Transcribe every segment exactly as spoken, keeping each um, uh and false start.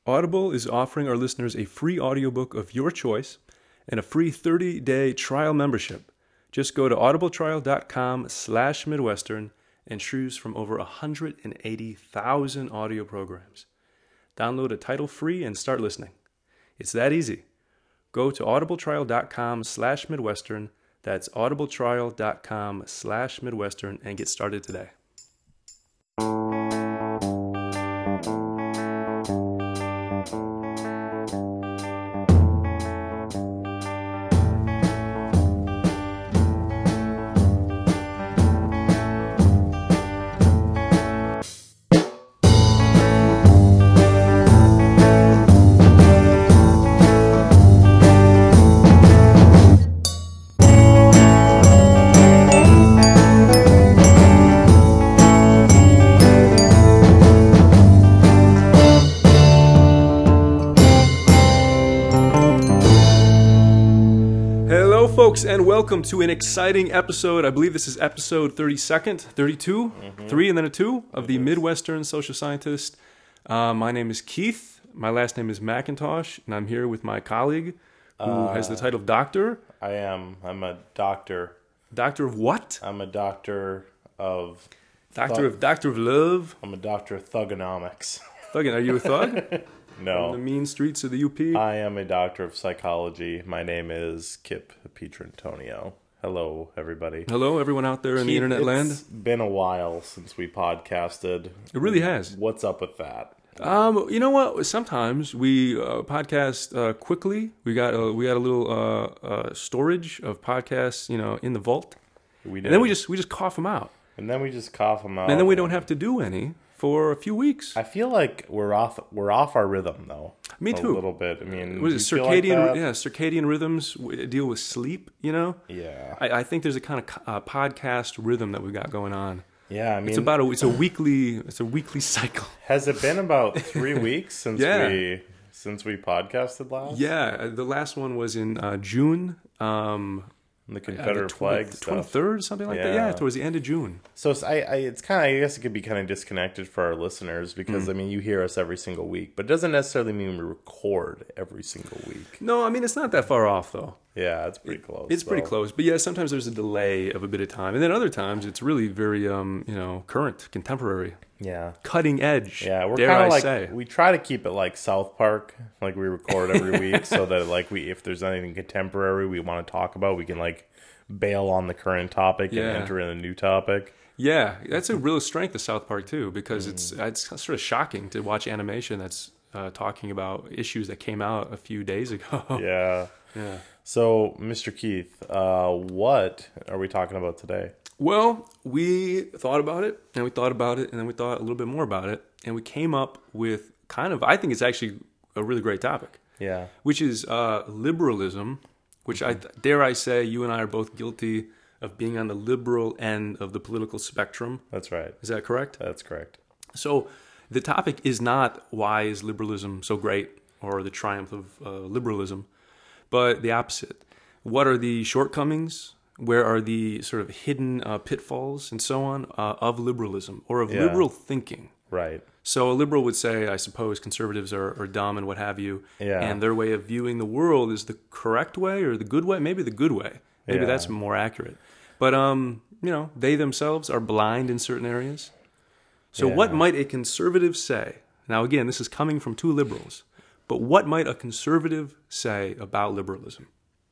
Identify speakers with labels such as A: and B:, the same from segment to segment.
A: Audible is offering our listeners a free audiobook of your choice and a free thirty-day trial membership. Just go to audibletrial.com slash Midwestern and choose from over one hundred eighty thousand audio programs. Download a title free and start listening. It's that easy. Go to audibletrial.com slash Midwestern. That's audibletrial.com slash Midwestern and get started today. Folks, and welcome to an exciting episode. I believe this is episode thirty-second, thirty-two, mm-hmm. three and then a two of the Midwestern Social Scientist. Uh, my name is Keith. My last name is McIntosh, and I'm here with my colleague who uh, has the title of doctor.
B: I am. I'm a doctor.
A: Doctor of what?
B: I'm a doctor of...
A: Doctor thug- of Doctor of Love?
B: I'm a doctor of thugonomics.
A: Thuggin', are you a thug?
B: No.
A: From the mean streets of the U P?
B: I am a doctor of psychology. My name is Kip Pietrantonio. Hello, everybody.
A: Hello, everyone out there in
B: Keith,
A: the internet
B: it's
A: land.
B: It's been a while since we podcasted.
A: It really has.
B: What's up with that?
A: Um, you know what? Sometimes we uh, podcast uh, quickly. We got a, we got a little uh, uh, storage of podcasts, you know, in the vault.
B: We did.
A: And then we just we just cough them out.
B: And then we just cough them out.
A: And then we don't have to do any for a few weeks.
B: I feel like we're off we're off our rhythm though.
A: Me too.
B: A little bit. I mean,
A: was it circadian? Like yeah, circadian rhythms deal with sleep. You know.
B: Yeah.
A: I, I think there's a kind of uh, podcast rhythm that we got going on.
B: Yeah, I mean,
A: it's about a it's a weekly it's a weekly cycle.
B: Has it been about three weeks since
A: yeah.
B: we since we podcasted last?
A: Yeah, the last one was in uh, June. Um,
B: The Confederate
A: uh,
B: flag
A: the
B: stuff.
A: twenty-third, something like
B: yeah.
A: that. Yeah, towards the end of June.
B: So it's, I, I, it's kind of, I guess it could be kind of disconnected for our listeners because, mm. I mean, you hear us every single week, but it doesn't necessarily mean we record every single week.
A: No, I mean, it's not that far off, though.
B: Yeah, it's pretty close.
A: It's so. pretty close. But yeah, sometimes there's a delay of a bit of time. And then other times it's really very, um, you know, current, contemporary.
B: Yeah.
A: Cutting edge.
B: Yeah, we're
A: kind of
B: like,
A: say.
B: we try to keep it like South Park, like we record every week so that like we, if there's anything contemporary we want to talk about, we can like bail on the current topic
A: yeah.
B: and enter in a new topic.
A: Yeah, that's a real strength of South Park too, because mm. it's it's sort of shocking to watch animation that's uh, talking about issues that came out a few days ago.
B: Yeah.
A: Yeah.
B: So, Mister Keith, uh, what are we talking about today?
A: Well, we thought about it, and we thought about it, and then we thought a little bit more about it, and we came up with kind of, I think it's actually a really great topic.
B: Yeah.
A: Which is uh, liberalism, which mm-hmm. I dare I say you and I are both guilty of being on the liberal end of the political spectrum.
B: That's right.
A: Is that correct?
B: That's correct.
A: So the topic is not why is liberalism so great or the triumph of uh, liberalism, but the opposite. What are the shortcomings? Where are the sort of hidden uh, pitfalls and so on uh, of liberalism or of
B: yeah.
A: liberal thinking?
B: Right.
A: So a liberal would say, I suppose, conservatives are, are dumb and what have you.
B: Yeah.
A: And their way of viewing the world is the correct way or the good way. Maybe the good way. Maybe
B: yeah.
A: that's more accurate. But, um, you know, they themselves are blind in certain areas. So
B: yeah.
A: what might a conservative say? Now, again, this is coming from two liberals. But what might a conservative say about liberalism?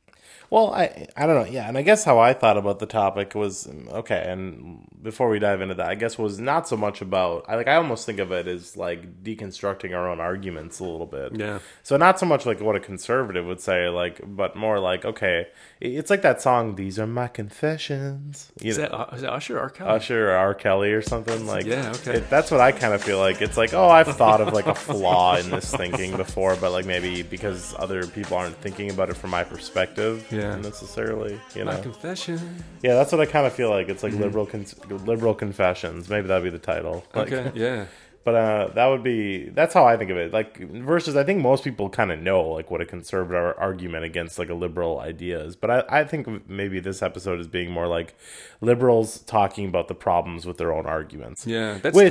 B: Well, I I don't know, yeah, and I guess how I thought about the topic was, okay, and before we dive into that, I guess was not so much about, I like I almost think of it as like deconstructing our own arguments a little bit.
A: Yeah.
B: So not so much like what a conservative would say, like, but more like, okay, it's like that song, These Are My Confessions. You
A: is,
B: know,
A: that, uh, is that Usher or R. Kelly?
B: Usher or R. Kelly or something like.
A: Yeah, okay.
B: It, that's what I kind of feel like. It's like, oh, I've thought of like a flaw in this thinking before, but like maybe because other people aren't thinking about it from my perspective.
A: Yeah.
B: Necessarily, you know.
A: My confession.
B: Yeah, that's what I kind of feel like. It's like
A: Mm-hmm.
B: liberal con- liberal confessions. Maybe that'd be the title. Like,
A: Okay, yeah.
B: But uh, that would be, that's how I think of it. Like, versus I think most people kind of know like what a conservative argument against like a liberal idea is. But I, I think maybe this episode is being more like liberals talking about the problems with their own arguments.
A: Yeah, that's
B: which,
A: tough.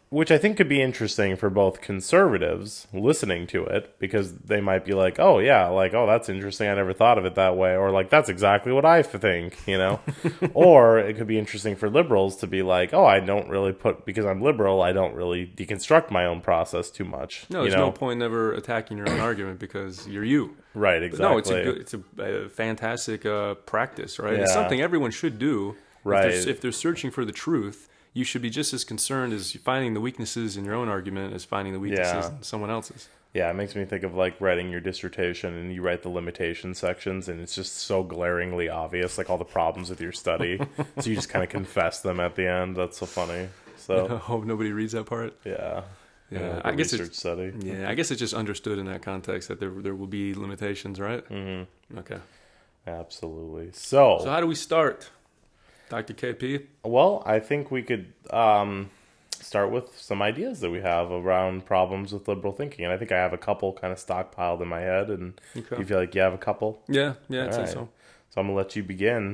B: which I think could be interesting for both conservatives listening to it, because they might be like, oh yeah, like, oh, that's interesting, I never thought of it that way, or like, that's exactly what I think, you know. Or it could be interesting for liberals to be like, oh, I don't really put, because I'm liberal, I don't really deconstruct my own process too much.
A: No, there's
B: you know?
A: no point in ever attacking your own argument because you're you.
B: Right, exactly.
A: But no, it's a good, it's a, a fantastic uh, practice, right?
B: Yeah.
A: It's something everyone should do.
B: Right.
A: If they're, if they're searching for the truth, you should be just as concerned as finding the weaknesses in your own argument as finding the weaknesses
B: Yeah.
A: in someone else's.
B: Yeah, it makes me think of like writing your dissertation and you write the limitation sections and it's just so glaringly obvious, like all the problems with your study. So you just kind of confess them at the end. That's so funny. So
A: I hope nobody reads that part.
B: yeah,
A: Yeah,
B: like
A: I
B: a
A: guess
B: research
A: it's
B: study.
A: yeah, I guess it's just understood in that context that there there will be limitations, right?
B: Mm-hmm.
A: Okay.
B: Absolutely. So,
A: So how do we start, Doctor K P?
B: well, I think we could um, start with some ideas that we have around problems with liberal thinking, and I think I have a couple kind of stockpiled in my head. And
A: Okay.
B: you feel like you have a couple?
A: Yeah, yeah, I'd
B: All
A: say
B: right.
A: so.
B: So I'm gonna let you begin.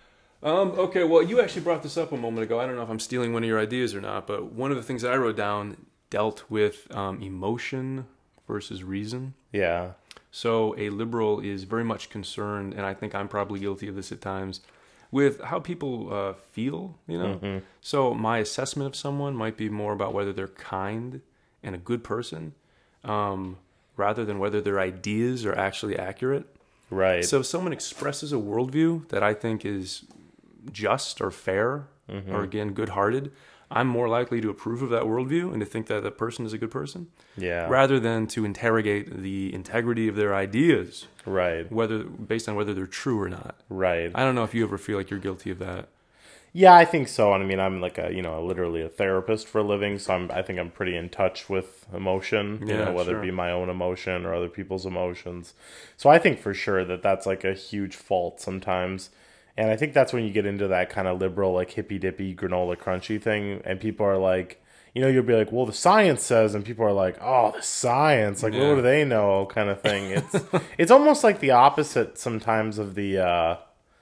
A: Um, okay, well, you actually brought this up a moment ago. I don't know if I'm stealing one of your ideas or not, but one of the things that I wrote down dealt with um, emotion versus reason.
B: Yeah.
A: So a liberal is very much concerned, and I think I'm probably guilty of this at times, with how people uh, feel, you know?
B: Mm-hmm.
A: So my assessment of someone might be more about whether they're kind and a good person, um, rather than whether their ideas are actually accurate.
B: Right.
A: So if someone expresses a worldview that I think is just or fair,
B: Mm-hmm.
A: or again, good-hearted, I'm more likely to approve of that worldview and to think that that person is a good person,
B: yeah.
A: rather than to interrogate the integrity of their ideas,
B: Right.
A: whether based on whether they're true or not.
B: Right.
A: I don't know if you ever feel like you're guilty of that.
B: Yeah, I think so. And I mean, I'm like a, you know, literally a therapist for a living, so I'm, I think I'm pretty in touch with emotion, you
A: Yeah,
B: know, whether
A: sure.
B: it be my own emotion or other people's emotions. So I think for sure that that's like a huge fault sometimes. And I think that's when you get into that kind of liberal, like hippy dippy granola crunchy thing. And people are like, you know, you'll be like, well, the science says, and people are like, oh, the science, like,
A: Yeah.
B: what do they know, kind of thing. It's, it's almost like the opposite sometimes of the, uh,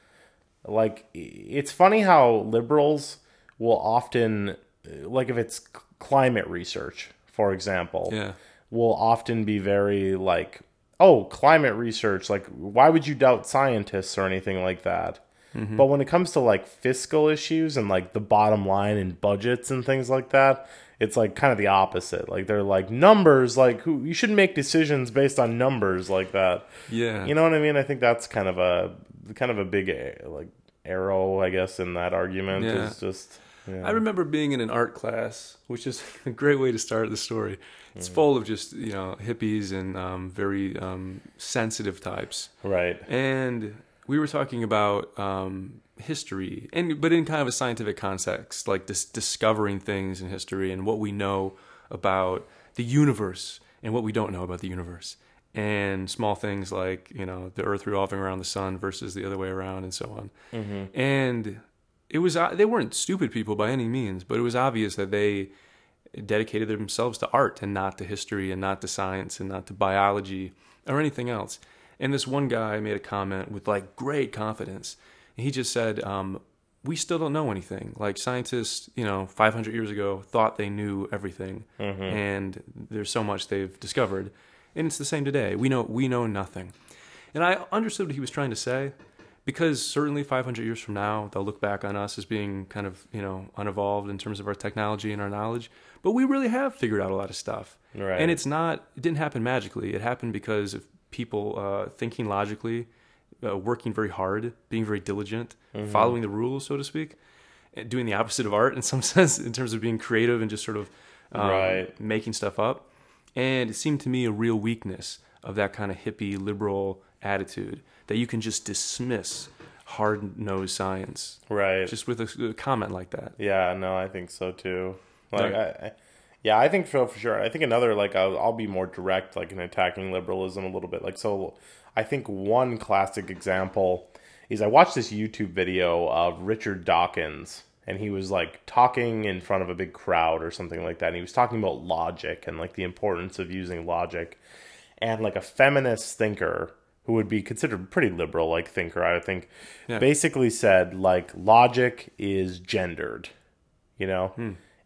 B: like, it's funny how liberals will often, like if it's climate research, for example,
A: Yeah.
B: will often be very like, oh, climate research, like, why would you doubt scientists or anything like that? Mm-hmm. But when it comes to like fiscal issues and like the bottom line and budgets and things like that, it's like kind of the opposite. Like they're like numbers, like who you shouldn't make decisions based on numbers like that.
A: Yeah.
B: You know what I mean? I think that's kind of a kind of a big like arrow, I guess, in that argument.
A: Yeah.
B: Is just. Yeah.
A: I remember being in an art class, which is a great way to start the story. It's full of just, you know, hippies and um, very um, sensitive types.
B: Right.
A: And we were talking about um, history, and but in kind of a scientific context, like dis- discovering things in history and what we know about the universe and what we don't know about the universe. And small things like, you know, the Earth revolving around the sun versus the other way around and so on.
B: Mm-hmm.
A: And it was uh, they weren't stupid people by any means, but it was obvious that they dedicated themselves to art and not to history and not to science and not to biology or anything else. And this one guy made a comment with like great confidence. And he just said, um, we still don't know anything. Like scientists, you know, five hundred years ago thought they knew everything.
B: Mm-hmm.
A: And there's so much they've discovered. And it's the same today. We know we know nothing. And I understood what he was trying to say, because certainly five hundred years from now, they'll look back on us as being kind of, you know, unevolved in terms of our technology and our knowledge. But we really have figured out a lot of stuff.
B: Right.
A: And it's not, it didn't happen magically. It happened because of people uh, thinking logically, uh, working very hard, being very diligent,
B: Mm-hmm.
A: following the rules, so to speak, and doing the opposite of art in some sense, in terms of being creative and just sort of um,
B: Right.
A: making stuff up. And it seemed to me a real weakness of that kind of hippie liberal attitude, that you can just dismiss hard-nosed science
B: Right.
A: just with a, a comment like that.
B: Yeah, no, I think so too. Like,
A: Right.
B: I, I, yeah, I think so for sure. I think another, like, I'll, I'll be more direct, like, in attacking liberalism a little bit. Like, so I think one classic example is I watched this YouTube video of Richard Dawkins, and he was, like, talking in front of a big crowd or something like that. And he was talking about logic and, like, the importance of using logic. And, like, a feminist thinker who would be considered a pretty liberal, like, thinker, I would think,
A: Yeah.
B: basically said, like, logic is gendered, you know?
A: Hmm.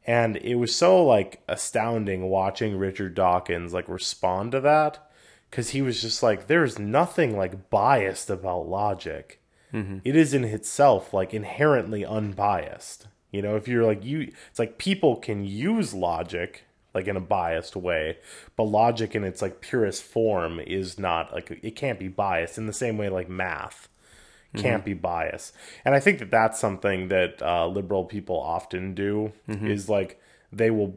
B: And it was so like astounding watching Richard Dawkins like respond to that, because he was just like, there's nothing like biased about logic. Mm-hmm. It is in itself like inherently unbiased. You know, if you're like you, it's like people can use logic like in a biased way, but logic in its like purest form is not like, it can't be biased in the same way like math can't mm-hmm. be biased. And I think that that's something that uh, liberal people often do mm-hmm. is like they will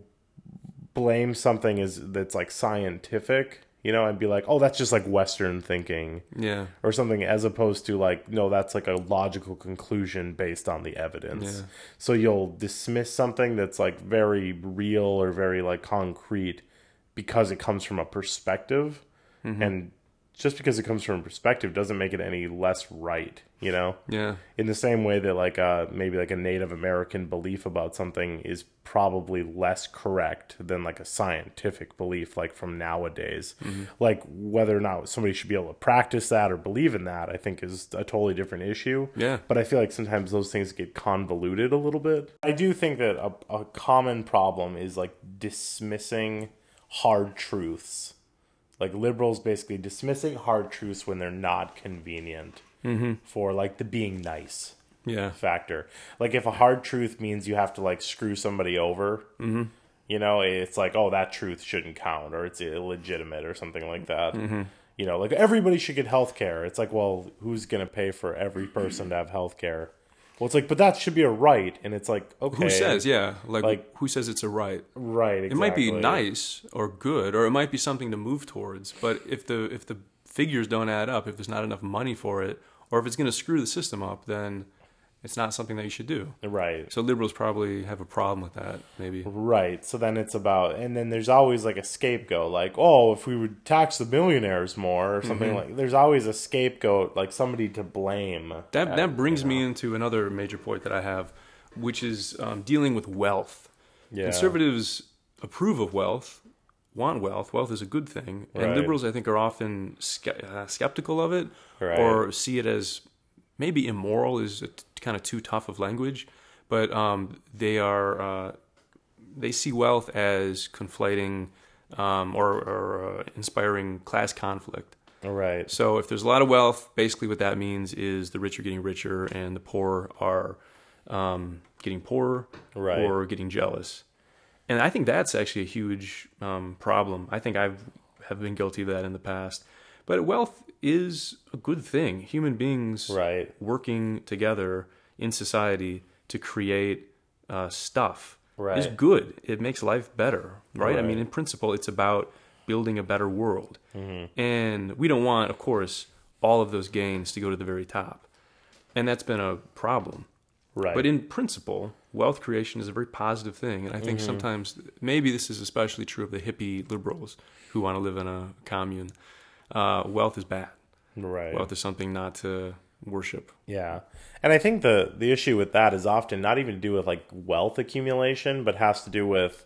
B: blame something as that's like scientific, you know, and be like, oh, that's just like Western thinking,
A: yeah,
B: or something, as opposed to like, no, that's like a logical conclusion based on the evidence. Yeah. So you'll dismiss something that's like very real or very like concrete because it comes from a perspective, mm-hmm. and just because it comes from a perspective doesn't make it any less right, you know?
A: Yeah.
B: In the same way that like uh maybe like a Native American belief about something is probably less correct than like a scientific belief like from nowadays. Mm-hmm. Like whether or not somebody should be able to practice that or believe in that, I think is a totally different issue.
A: Yeah.
B: But I feel like sometimes those things get convoluted a little bit. I do think that a, a common problem is like dismissing hard truths. Like liberals basically dismissing hard truths when they're not convenient mm-hmm. for like the being nice
A: yeah.
B: factor. Like if a hard truth means you have to like screw somebody over, mm-hmm. you know, it's like, oh, that truth shouldn't count, or it's illegitimate or something like that. Mm-hmm. You know, like everybody should get health care. It's like, well, who's going to pay for every person to have health care? Well, it's like, but that should be a right. And it's like, okay.
A: Who says, yeah. Like, like who says it's a right?
B: Right, exactly.
A: It might be nice or good, or it might be something to move towards. But if the if the figures don't add up, if there's not enough money for it, or if it's going to screw the system up, then it's not something that you should do.
B: Right.
A: So liberals probably have a problem with that, maybe.
B: Right. So then it's about, and then there's always like a scapegoat, like, oh, if we would tax the millionaires more or something, mm-hmm. like, there's always a scapegoat, like somebody to blame.
A: That
B: at,
A: that brings
B: you know.
A: me into another major point that I have, which is um, dealing with wealth.
B: Yeah.
A: Conservatives approve of wealth, want wealth. Wealth is a good thing. And
B: right.
A: liberals, I think, are often ske- uh, skeptical of it,
B: right.
A: or see it as maybe immoral is a t- kind of too tough of language, but um, they are uh, they see wealth as conflating um, or, or uh, inspiring class conflict.
B: Right.
A: So if there's a lot of wealth, basically what that means is the rich are getting richer and the poor are um, getting poorer
B: right.
A: or getting jealous. And I think that's actually a huge um, problem. I think I've have been guilty of that in the past. But wealth is a good thing. Human beings
B: right.
A: working together in society to create uh, stuff
B: right.
A: is good. It makes life better, right?
B: right?
A: I mean, in principle, it's about building a better world.
B: Mm-hmm.
A: And we don't want, of course, all of those gains to go to the very top. And that's been a problem.
B: Right.
A: But in principle, wealth creation is a very positive thing. And I think mm-hmm. sometimes, maybe this is especially true of the hippie liberals who want to live in a commune. Uh, wealth is bad.
B: Right.
A: Wealth is something not to worship.
B: Yeah. And I think the, the issue with that is often not even to do with like wealth accumulation, but has to do with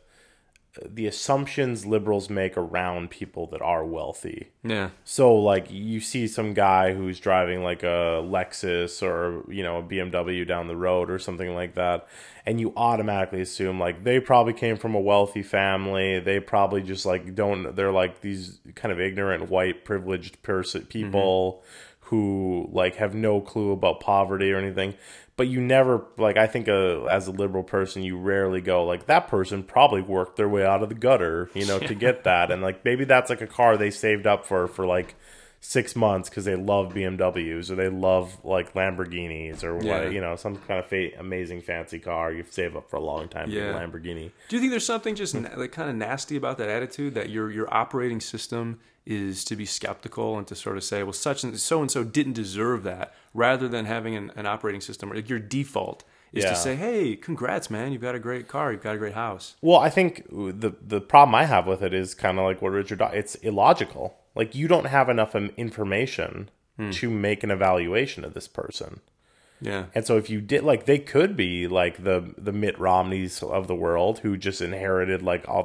B: the assumptions liberals make around people that are wealthy.
A: Yeah.
B: So like you see some guy who's driving like a Lexus or, you know, a B M W down the road or something like that, and you automatically assume like they probably came from a wealthy family. They probably just like don't, they're like these kind of ignorant white privileged person people mm-hmm. who like have no clue about poverty or anything. But you never, like, I think uh, as a liberal person, you rarely go, like, that person probably worked their way out of the gutter, you know, to get that. And, like, maybe that's, like, a car they saved up for, for like, six months because they love B M Ws or they love, like, Lamborghinis or,
A: yeah.
B: what, you know, some kind of fa- amazing fancy car you save up for a long time
A: yeah.
B: for a Lamborghini.
A: Do you think there's something just, like, kind of nasty about that attitude, that your your operating system is to be skeptical and to sort of say, well, such and so and so didn't deserve that, rather than having an, an operating system where like, your default is
B: yeah.
A: to say, hey, congrats, man, you've got a great car, you've got a great house.
B: Well, I think the the problem I have with it is kind of like what Richard, it's illogical. Like, you don't have enough information hmm. to make an evaluation of this person.
A: Yeah.
B: And so if you did, like, they could be like the the Mitt Romneys of the world who just inherited like all this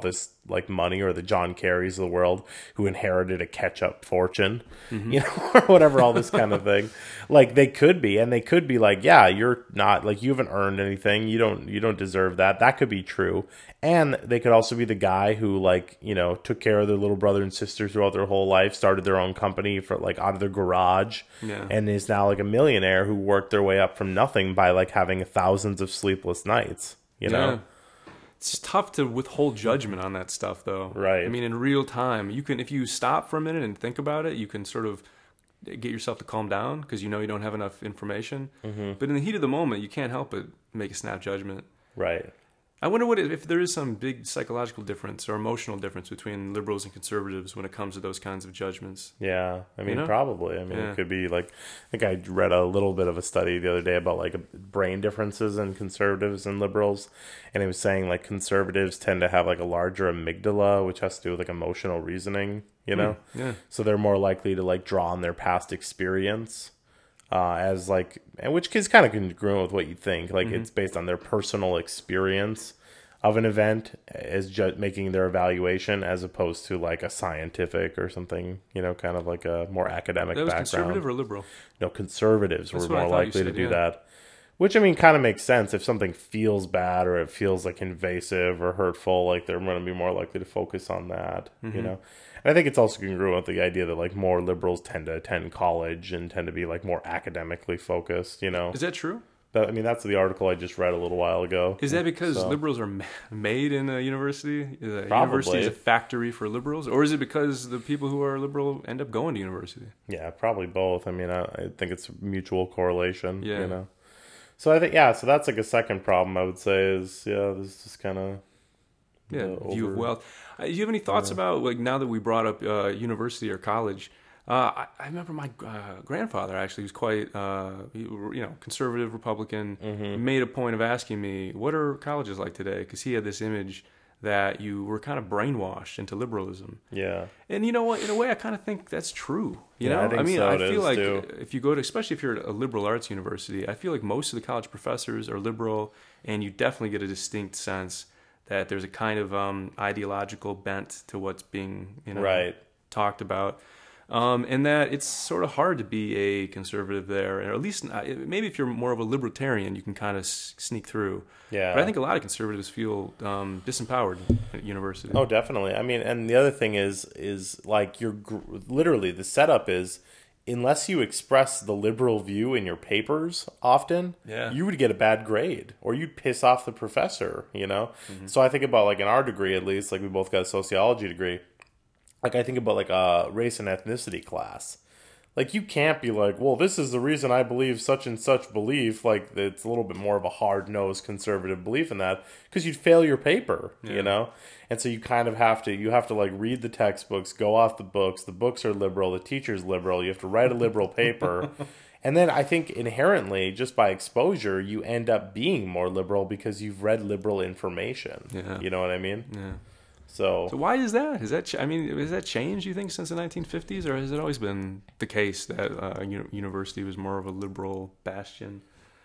B: like money, or the John Kerrys of the world who inherited a catch-up fortune, mm-hmm. you know, or whatever, all this kind of thing. Like, they could be, and they could be like, yeah, you're not, like, you haven't earned anything. You don't, you don't deserve that. That could be true. And they could also be the guy who, like, you know, took care of their little brother and sister throughout their whole life, started their own company for, like, out of their garage,
A: yeah.
B: and is now, like, a millionaire who worked their way up from nothing by, like, having thousands of sleepless nights, you know?
A: Yeah. It's tough to withhold judgment on that stuff, though.
B: Right.
A: I mean, in real time, you can, if you stop for a minute and think about it, you can sort of get yourself to calm down because you know you don't have enough information. Mm-hmm. But in the heat of the moment, you can't help but make a snap judgment.
B: Right.
A: I wonder what if there is some big psychological difference or emotional difference between liberals and conservatives when it comes to those kinds of judgments.
B: Yeah, I mean,
A: you know?
B: probably. I mean,
A: yeah.
B: it could be like, I think I read a little bit of a study the other day about like brain differences in conservatives and liberals, and it was saying like conservatives tend to have like a larger amygdala, which has to do with like emotional reasoning, you know?
A: Mm, yeah.
B: So they're more likely to like draw on their past experience. Uh, as like, and which is kind of congruent with what you think. Like, mm-hmm. it's based on their personal experience of an event as ju- making their evaluation, as opposed to like a scientific or something. You know, kind of like a more academic
A: that was
B: background.
A: Conservative or liberal?
B: No, conservatives
A: That's
B: were more likely
A: said,
B: to do
A: yeah.
B: that. Which, I mean, kind of makes sense. If something feels bad or it feels like invasive or hurtful, like they're going to be more likely to focus on that. Mm-hmm. You know. I think it's also congruent with the idea that like more liberals tend to attend college and tend to be like more academically focused, you know.
A: Is that true?
B: That, I mean, that's the article I just read a little while ago.
A: Is that because
B: so.
A: liberals are ma- made in a university? Is a
B: Probably.
A: University is a factory for liberals? Or is it because the people who are liberal end up going to university?
B: Yeah, probably both. I mean, I, I think it's mutual correlation,
A: yeah.
B: you know. So I think, yeah, so that's like a second problem I would say is, yeah, this is just kind of... Yeah,
A: view of wealth. Uh, do you have any thoughts yeah. about, like, now that we brought up uh, university or college? Uh, I, I remember my uh, grandfather actually was quite, uh, you know, conservative Republican. Mm-hmm. Made a point of asking me, "What are colleges like today?" Because he had this image that you were kind of brainwashed into liberalism.
B: Yeah.
A: And you know what? In a way, I kind of think that's true. You
B: yeah,
A: know,
B: I, think
A: I mean,
B: so
A: I feel like
B: too.
A: if you go to, especially if you're at a liberal arts university, I feel like most of the college professors are liberal, and you definitely get a distinct sense that there's a kind of um, ideological bent to what's being, you know,
B: right.
A: talked about, um, and that it's sort of hard to be a conservative there, or at least not, maybe if you're more of a libertarian, you can kind of s- sneak through.
B: Yeah.
A: But I think a lot of conservatives feel um, disempowered at university.
B: Oh, definitely. I mean, and the other thing is, is like you're gr- literally the setup is, unless you express the liberal view in your papers often,
A: yeah.
B: you would get a bad grade or you'd piss off the professor, you know? Mm-hmm. So I think about, like, in our degree, at least, like, we both got a sociology degree. Like, I think about, like, a race and ethnicity class. Like, you can't be like, well, this is the reason I believe such and such belief. Like, it's a little bit more of a hard-nosed conservative belief in that because you'd fail your paper, yeah. you know? And so you kind of have to, you have to, like, read the textbooks, go off the books. The books are liberal. The teacher's liberal. You have to write a liberal paper. And then I think inherently, just by exposure, you end up being more liberal because you've read liberal information.
A: Yeah.
B: You know what I mean?
A: Yeah.
B: So,
A: so why is that? Is that ch- I mean, has that changed, you think, since the nineteen fifties, or has it always been the case that uh, uni- university was more of a liberal bastion?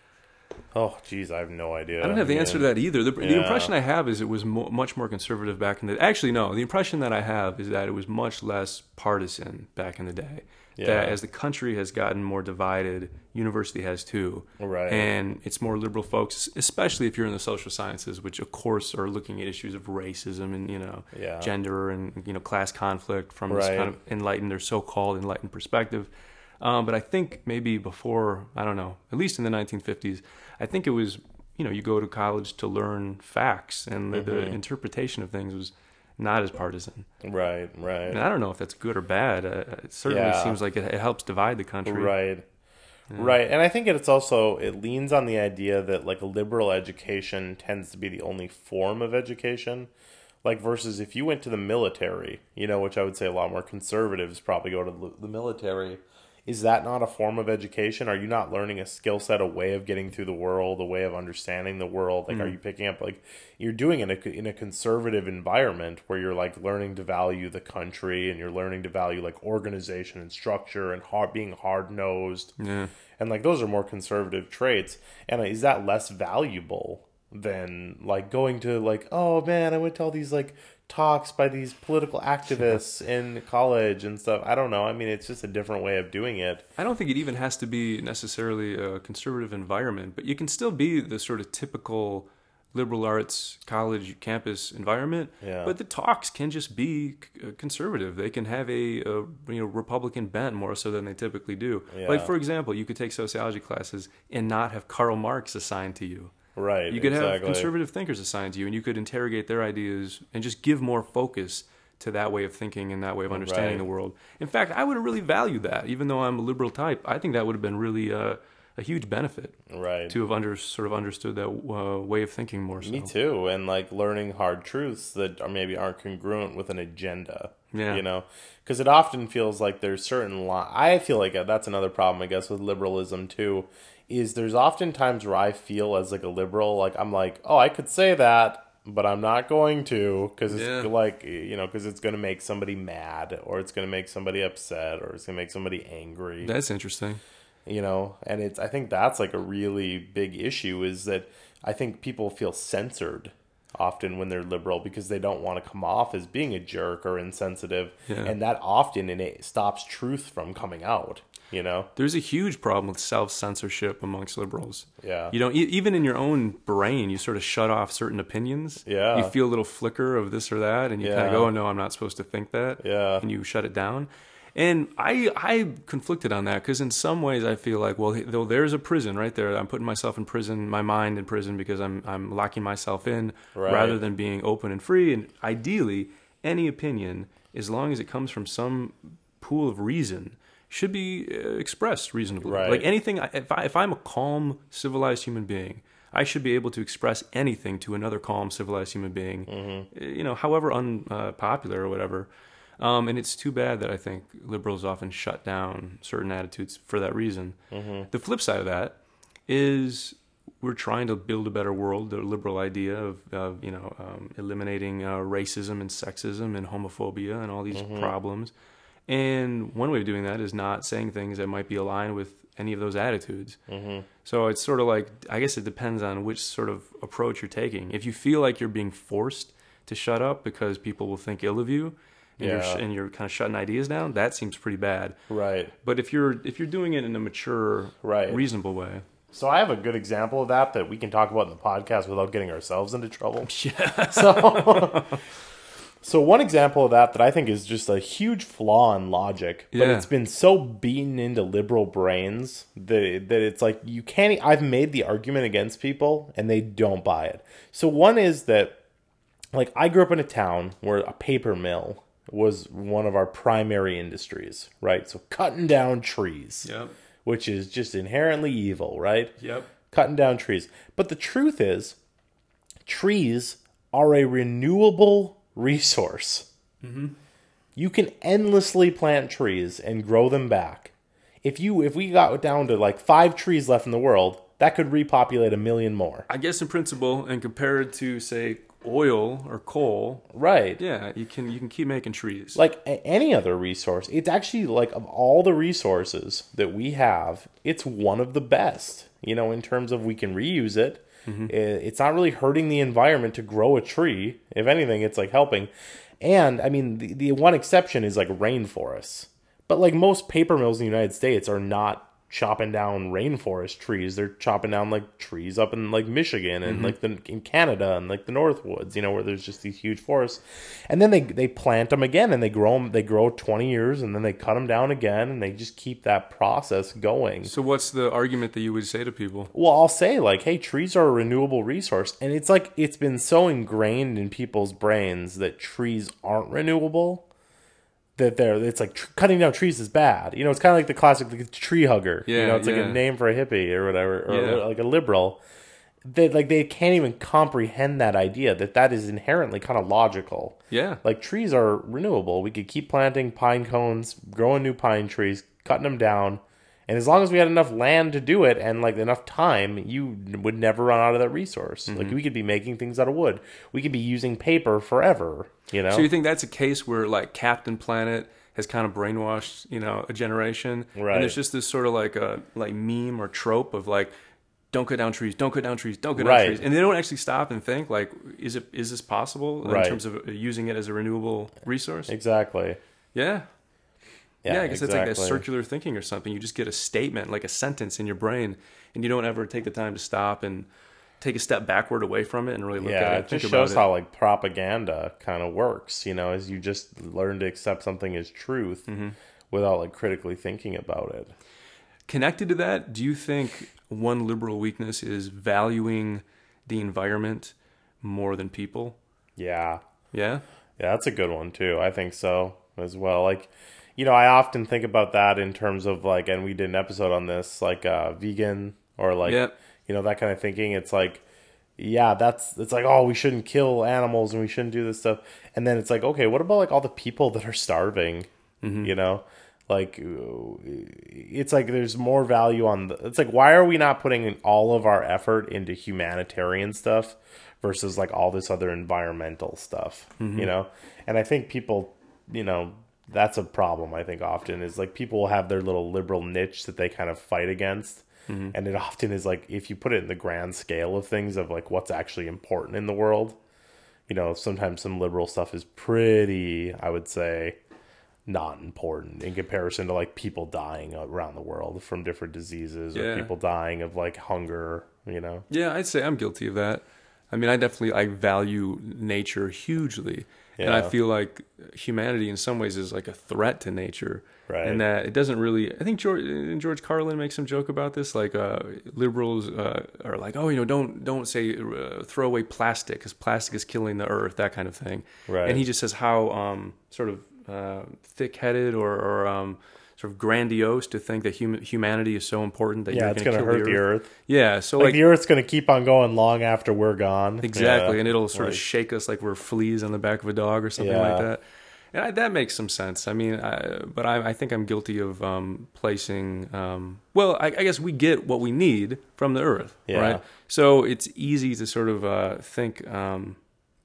B: Oh, geez, I have no idea.
A: I don't have the
B: I mean,
A: answer to that either. The,
B: yeah.
A: the impression I have is it was mo- much more conservative back in the... Actually, no. The impression that I have is that it was much less partisan back in the day. Yeah. That as the country has gotten more divided, university has too.
B: Right.
A: And it's more liberal folks, especially if you're in the social sciences, which of course are looking at issues of racism and, you know,
B: yeah.
A: gender and, you know, class conflict from
B: right.
A: this kind of enlightened or so-called enlightened perspective. Um, but I think maybe before, I don't know, at least in the nineteen fifties, I think it was, you know, you go to college to learn facts, and the, mm-hmm. the interpretation of things was not as partisan.
B: Right, right.
A: And I don't know if that's good or bad. Uh, it certainly
B: yeah.
A: seems like it, it helps divide the country.
B: Right.
A: Yeah.
B: Right. And I think it's also, it leans on the idea that like a liberal education tends to be the only form of education. Like versus if you went to the military, you know, which I would say a lot more conservatives probably go to the military. Is that not a form of education? Are you not learning a skill set, a way of getting through the world, a way of understanding the world? Like, mm. are you picking up, like, you're doing it in a, in a conservative environment where you're, like, learning to value the country and you're learning to value, like, organization and structure and hard, being hard-nosed.
A: Yeah.
B: And, like, those are more conservative traits. And is that less valuable than, like, going to, like, oh, man, I went to all these, like, talks by these political activists in college and stuff. I don't know. I mean, it's just a different way of doing it.
A: I don't think it even has to be necessarily a conservative environment, but you can still be the sort of typical liberal arts college campus environment.
B: Yeah.
A: But the talks can just be c- conservative. They can have a, a you know Republican bent more so than they typically do.
B: Yeah.
A: Like, for example, you could take sociology classes and not have Karl Marx assigned to you.
B: Right.
A: You could
B: exactly.
A: have conservative thinkers assigned to you, and you could interrogate their ideas and just give more focus to that way of thinking and that way of understanding
B: Right.
A: the world. In fact, I would have really valued that, even though I'm a liberal type. I think that would have been really uh, a huge benefit
B: Right.
A: to have under sort of understood that uh, way of thinking more so.
B: Me too. And like learning hard truths that are maybe aren't congruent with an agenda.
A: Yeah.
B: You know, because it often feels like there's certain li- I feel like that's another problem, I guess, with liberalism too. Is there's often times where I feel as like a liberal, like I'm like, oh, I could say that, but I'm not going to, because it's
A: Yeah.
B: like, you know, because it's going to make somebody mad, or it's going to make somebody upset, or it's going to make somebody angry.
A: That's interesting.
B: You know, and it's I think that's like a really big issue, is that I think people feel censored often when they're liberal because they don't want to come off as being a jerk or insensitive,
A: Yeah.
B: and that often it stops truth from coming out. You know,
A: There's a huge problem with self-censorship amongst liberals.
B: Yeah.
A: You know, e- even in your own brain, you sort of shut off certain opinions.
B: Yeah.
A: You feel a little flicker of this or that, and you kind
B: Yeah.
A: of go, oh, no, I'm not supposed to think that.
B: Yeah.
A: And you shut it down. And I I conflicted on that because in some ways I feel like, well, though there's a prison right there, I'm putting myself in prison, my mind in prison because I'm I'm locking myself in
B: Right.
A: rather than being open and free. And ideally, any opinion, as long as it comes from some pool of reason, should be uh, expressed reasonably.
B: Right.
A: Like anything, if, I, if I'm a calm, civilized human being, I should be able to express anything to another calm, civilized human being,
B: Mm-hmm.
A: you know, however unpopular uh, or whatever. Um, and it's too bad that I think liberals often shut down certain attitudes for that reason.
B: Mm-hmm.
A: The flip side of that is we're trying to build a better world. The liberal idea of, of you know, um, eliminating uh, racism and sexism and homophobia and all these
B: Mm-hmm.
A: problems. And one way of doing that is not saying things that might be aligned with any of those attitudes.
B: Mm-hmm.
A: So it's sort of like, I guess it depends on which sort of approach you're taking. If you feel like you're being forced to shut up because people will think ill of you, and,
B: Yeah.
A: you're, sh- and you're kind of shutting ideas down, that seems pretty bad.
B: Right.
A: But if you're if you're doing it in a mature,
B: Right.
A: reasonable way,
B: So I have a good example of that that we can talk about in the podcast without getting ourselves into trouble.
A: yeah,
B: So, so one example of that that I think is just a huge flaw in logic, but
A: Yeah.
B: it's been so beaten into liberal brains that that it's like you can't. I've made the argument against people and they don't buy it. So one is that, like, I grew up in a town where a paper mill was one of our primary industries, right? So cutting down trees,
A: yep,
B: which is just inherently evil, right?
A: yep,
B: Cutting down trees. But the truth is, trees are a renewable resource.
A: Mm-hmm.
B: You can endlessly plant trees and grow them back. If you if we got down to like five trees left in the world, that could repopulate a million more.
A: I guess in principle, and compared to say oil or coal,
B: Right.
A: yeah, you can you can keep making trees.
B: Like a- any other resource, it's actually like of all the resources that we have, it's one of the best. You know, in terms of we can reuse it.
A: Mm-hmm.
B: I- It's not really hurting the environment to grow a tree. If anything, it's like helping. And I mean, the, the one exception is like rainforests. But like most paper mills in the United States are not chopping down rainforest trees. They're chopping down like trees up in like Michigan and
A: Mm-hmm.
B: like the in Canada and like the Northwoods, you know, where there's just these huge forests. And then they they plant them again and they grow them. They grow twenty years and then they cut them down again and they just keep that process going.
A: So what's the argument that you would say to people?
B: Well, I'll say like, hey, trees are a renewable resource, and it's like it's been so ingrained in people's brains that trees aren't renewable. That they're, it's like tr- cutting down trees is bad. You know, it's kind of like the classic like, tree hugger.
A: Yeah,
B: you know, it's like
A: yeah.
B: a name for a hippie or whatever, or
A: Yeah.
B: like a liberal. They like they can't even comprehend that idea that that is inherently kind of logical.
A: Yeah,
B: Like trees are renewable. We could keep planting pine cones, growing new pine trees, cutting them down. And as long as we had enough land to do it and like enough time, you would never run out of that resource.
A: Mm-hmm.
B: Like we could be making things out of wood. We could be using paper forever, you know?
A: So you think that's a case where like Captain Planet has kind of brainwashed, you know, a generation,
B: Right.
A: and there's just this sort of like a like meme or trope of like don't cut down trees, don't cut down trees, don't cut
B: Right.
A: down trees. And they don't actually stop and think, like, is it is this possible
B: Right.
A: in terms of using it as a renewable resource?
B: Exactly.
A: Yeah.
B: Yeah,
A: Yeah, I guess that's like a
B: exactly.
A: circular thinking or something. You just get a statement, like a sentence in your brain, and you don't ever take the time to stop and take a step backward away from it and really look
B: Yeah,
A: at it,
B: it
A: think
B: just
A: about
B: shows
A: it.
B: how like propaganda kind of works, you know, as you just learn to accept something as truth
A: Mm-hmm.
B: without like critically thinking about it.
A: Connected to that, do you think one liberal weakness is valuing the environment more than people?
B: Yeah.
A: Yeah?
B: Yeah, that's a good one too. I think so as well. Like, you know, I often think about that in terms of like, and we did an episode on this, like uh, vegan or like,
A: Yep.
B: you know, that kind of thinking. It's like, yeah, that's, it's like, oh, we shouldn't kill animals and we shouldn't do this stuff. And then it's like, okay, what about like all the people that are starving,
A: Mm-hmm.
B: you know? Like, it's like there's more value on the, it's like, why are we not putting all of our effort into humanitarian stuff versus like all this other environmental stuff,
A: Mm-hmm.
B: you know? And I think people, you know, that's a problem, I think, often is like people will have their little liberal niche that they kind of fight against. Mm-hmm. And it often is like, if you put it in the grand scale of things of like what's actually important in the world, you know, sometimes some liberal stuff is pretty, I would say, not important in comparison to like people dying around the world from different diseases or
A: Yeah.
B: people dying of like hunger, you know?
A: Yeah, I'd say I'm guilty of that. I mean, I definitely I value nature hugely, and I
B: Yeah.
A: feel like humanity in some ways is like a threat to nature,
B: Right.
A: and that it doesn't really. I think George George Carlin makes some joke about this, like uh, liberals uh, are like, oh, you know, don't don't say uh, throw away plastic because plastic is killing the earth, that kind of thing.
B: Right.
A: And he just says how um, sort of uh, thick-headed or, or um, sort of grandiose to think that hum- humanity is so important that
B: Yeah,
A: you're
B: it's
A: going to
B: going to
A: kill
B: hurt the earth.
A: Yeah, so
B: Like,
A: like
B: the earth's going to keep on going long after we're gone.
A: exactly,
B: Yeah.
A: and it'll sort
B: Like,
A: of shake us like we're fleas on the back of a dog or something
B: Yeah.
A: like that. And I, that makes some sense. I mean, I, but I, I think I'm guilty of um, placing. Um, well, I, I guess we get what we need from the earth,
B: Yeah.
A: right? So it's easy to sort of uh, think. Um,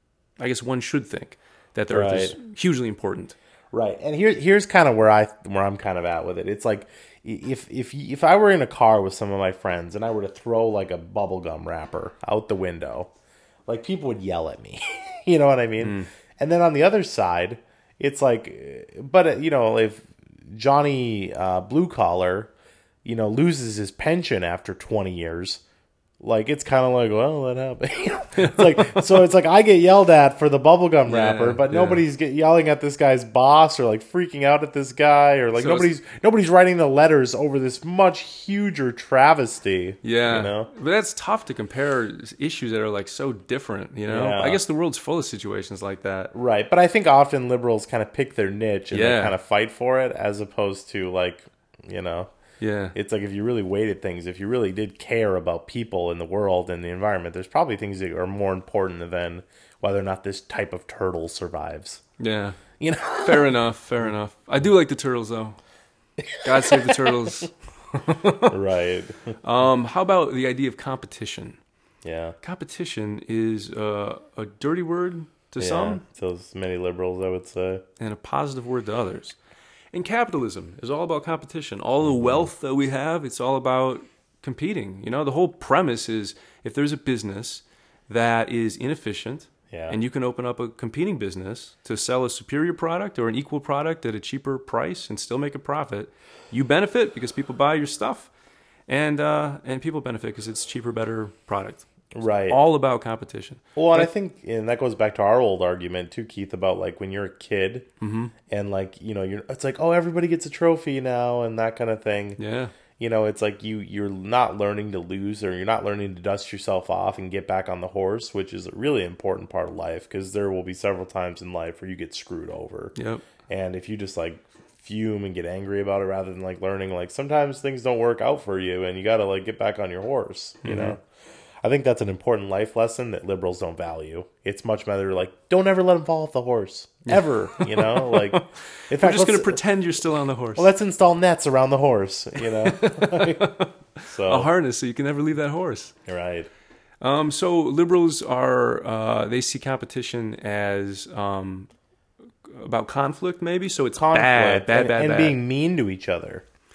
A: I guess one should think that the earth is hugely important.
B: Right, and here here's kind of where I where I'm kind of at with it. It's like if if if I were in a car with some of my friends and I were to throw like a bubblegum wrapper out the window, like people would yell at me. You know what I mean?
A: Mm.
B: And then on the other side, it's like, but uh, you know, if Johnny uh, Blue Collar, you know, loses his pension after twenty years. Like, it's kind of like, well, that happened. It's like, so it's like I get yelled at for the bubblegum
A: Yeah,
B: wrapper, but
A: yeah.
B: nobody's get yelling at this guy's boss or like freaking out at this guy or like
A: So
B: nobody's nobody's writing the letters over this much huger travesty.
A: Yeah,
B: you know.
A: but that's tough to compare issues that are like so different. You know,
B: Yeah.
A: I guess the world's full of situations like that.
B: Right, but I think often liberals kind of pick their niche and
A: Yeah.
B: they kind of fight for it as opposed to like, you know.
A: Yeah,
B: It's like if you really weighted things, if you really did care about people in the world and the environment, there's probably things that are more important than whether or not this type of turtle survives.
A: yeah.
B: You know?
A: Fair enough. Fair enough. I do like the turtles, though. God save the turtles.
B: Right.
A: Um, how about the idea of competition?
B: Yeah.
A: Competition is uh, a dirty word to
B: Yeah.
A: some
B: To as many liberals, I would say.
A: and a positive word to others. And capitalism is all about competition. All the wealth that we have, it's all about competing. You know, the whole premise is if there's a business that is inefficient,
B: Yeah.
A: and you can open up a competing business to sell a superior product or an equal product at a cheaper price and still make a profit, you benefit because people buy your stuff, and uh, and people benefit because it's cheaper, better product.
B: Right.
A: All about competition.
B: Well, and I think, and that goes back to our old argument too, Keith, about like when you're a kid
A: Mm-hmm.
B: and like, you know, you're, it's like, oh, everybody gets a trophy now and that kind of thing.
A: Yeah.
B: You know, it's like you, you're not learning to lose or you're not learning to dust yourself off and get back on the horse, which is a really important part of life because there will be several times in life where you get screwed over.
A: Yep.
B: And if you just like fume and get angry about it rather than like learning, like sometimes things don't work out for you and you got to like get back on your horse, you
A: Mm-hmm.
B: know? I think that's an important life lesson that liberals don't value. It's much better like, don't ever let them fall off the horse. Ever, you know? Like, in
A: We're
B: fact,
A: just going to
B: let's-
A: pretend you're still on the horse.
B: well, let's install nets around the horse, you know? so,
A: a harness so you can never leave that horse.
B: right.
A: Um, so liberals are, uh, they see competition as um, about conflict maybe. So it's
B: Conflict
A: bad, bad,
B: and,
A: bad,
B: and
A: bad.
B: being mean to each other.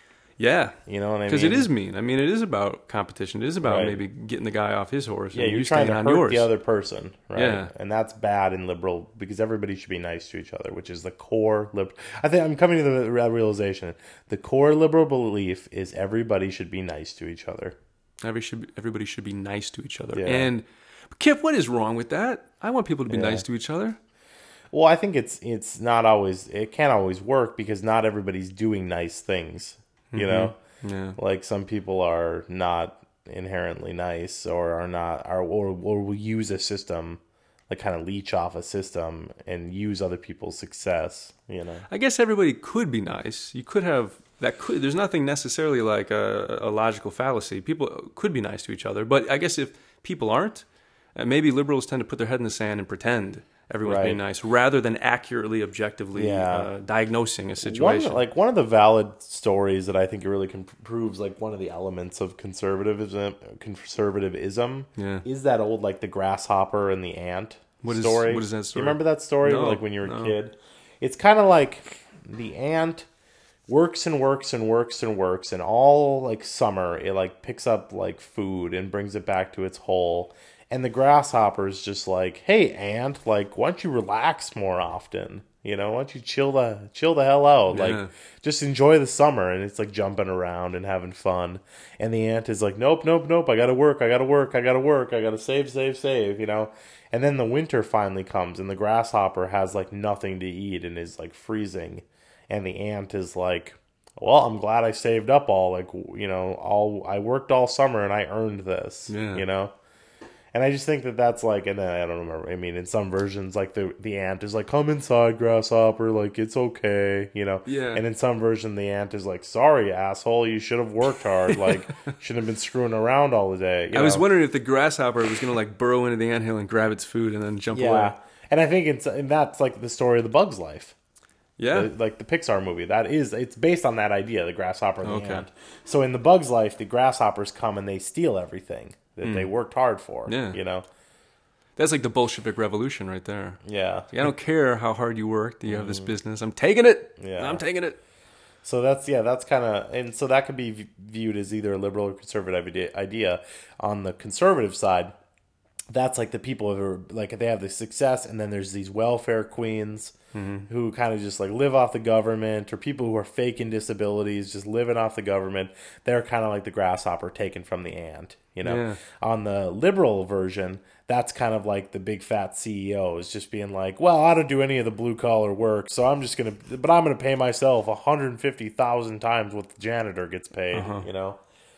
A: Yeah.
B: You know what I mean?
A: Because it is mean. I mean, it is about competition. It is about
B: Right.
A: maybe getting the guy off his horse.
B: Yeah,
A: and
B: you're
A: you
B: trying
A: staying
B: to
A: on
B: hurt
A: yours.
B: the other person, right?
A: Yeah.
B: And that's bad in liberal because everybody should be nice to each other, which is the core liberal. I think I'm coming to the re- realization: the core liberal belief is everybody should be nice to each other.
A: Every should everybody should be nice to each other.
B: Yeah.
A: And Kip, what is wrong with that? I want people to be
B: Yeah.
A: nice to each other.
B: Well, I think it's it's not always it can't always work because not everybody's doing nice things. You know,
A: Yeah.
B: like some people are not inherently nice or are not are or or will use a system like kind of leech off a system and use other people's success. You know.
A: I guess everybody could be nice. You could have that. Could there's nothing necessarily like a, a logical fallacy. People could be nice to each other, but I guess if people aren't, uh, maybe liberals tend to put their head in the sand and pretend everyone's
B: Right.
A: being nice rather than accurately, objectively
B: Yeah.
A: uh, diagnosing a
B: One,
A: situation.
B: like one of the valid stories that I think really can proves like one of the elements of conservatism, conservatism
A: Yeah.
B: is that old like the grasshopper and the ant
A: What is-
B: story.
A: what is that
B: Do
A: story?
B: you remember that story?
A: No,
B: like when you were
A: no.
B: a kid, it's kind of like the ant works and works and works and works, and all like summer it like picks up like food and brings it back to its hole. And the grasshopper's just like, hey, ant, like, why don't you relax more often? You know, why don't you chill the chill the hell out?
A: Yeah.
B: Like, just enjoy the summer. And it's like jumping around and having fun. And the ant is like, nope, nope, nope. I gotta work. I gotta work. I gotta work. I gotta save, save, save. You know. And then the winter finally comes, and the grasshopper has like nothing to eat and is like freezing. And the ant is like, well, I'm glad I saved up all like you know all I worked all summer and I earned this.
A: Yeah.
B: You know. And I just think that that's like, and I don't remember. I mean, in some versions, like the the ant is like, "Come inside, grasshopper. Like it's okay," you know.
A: Yeah.
B: And in some version, the ant is like, "Sorry, asshole. You should have worked hard. Like, shouldn't have been screwing around all the day." You
A: I was
B: know?
A: wondering if the grasshopper was going to like burrow into the anthill and grab its food and then jump
B: Yeah.
A: away.
B: And I think it's and that's like the story of the Bug's Life.
A: Yeah.
B: The- like the Pixar movie. That is, it's based on that idea, the grasshopper and the
A: Okay.
B: ant. So in the Bug's Life, the grasshoppers come and they steal everything that they worked hard for.
A: Hmm. Yeah.
B: You know.
A: That's like the Bolshevik Revolution right there.
B: Yeah.
A: Like, I don't care how hard you worked. You have this business. I'm taking it.
B: Yeah.
A: I'm taking it.
B: So that's yeah, that's kind of and so that could be v- viewed as either a liberal or conservative ide- idea. On the conservative side, that's like the people who are like they have the success, and then there's these welfare queens who kind of just like live off the government, or people who are faking disabilities, just living off the government. They're kind of like the grasshopper taken from the ant, you know.
A: Yeah.
B: On the liberal version, that's kind of like the big fat C E Os just being like, well, I don't do any of the blue collar work, so I'm just gonna, but I'm gonna pay myself one hundred fifty thousand times what the janitor gets paid, you know.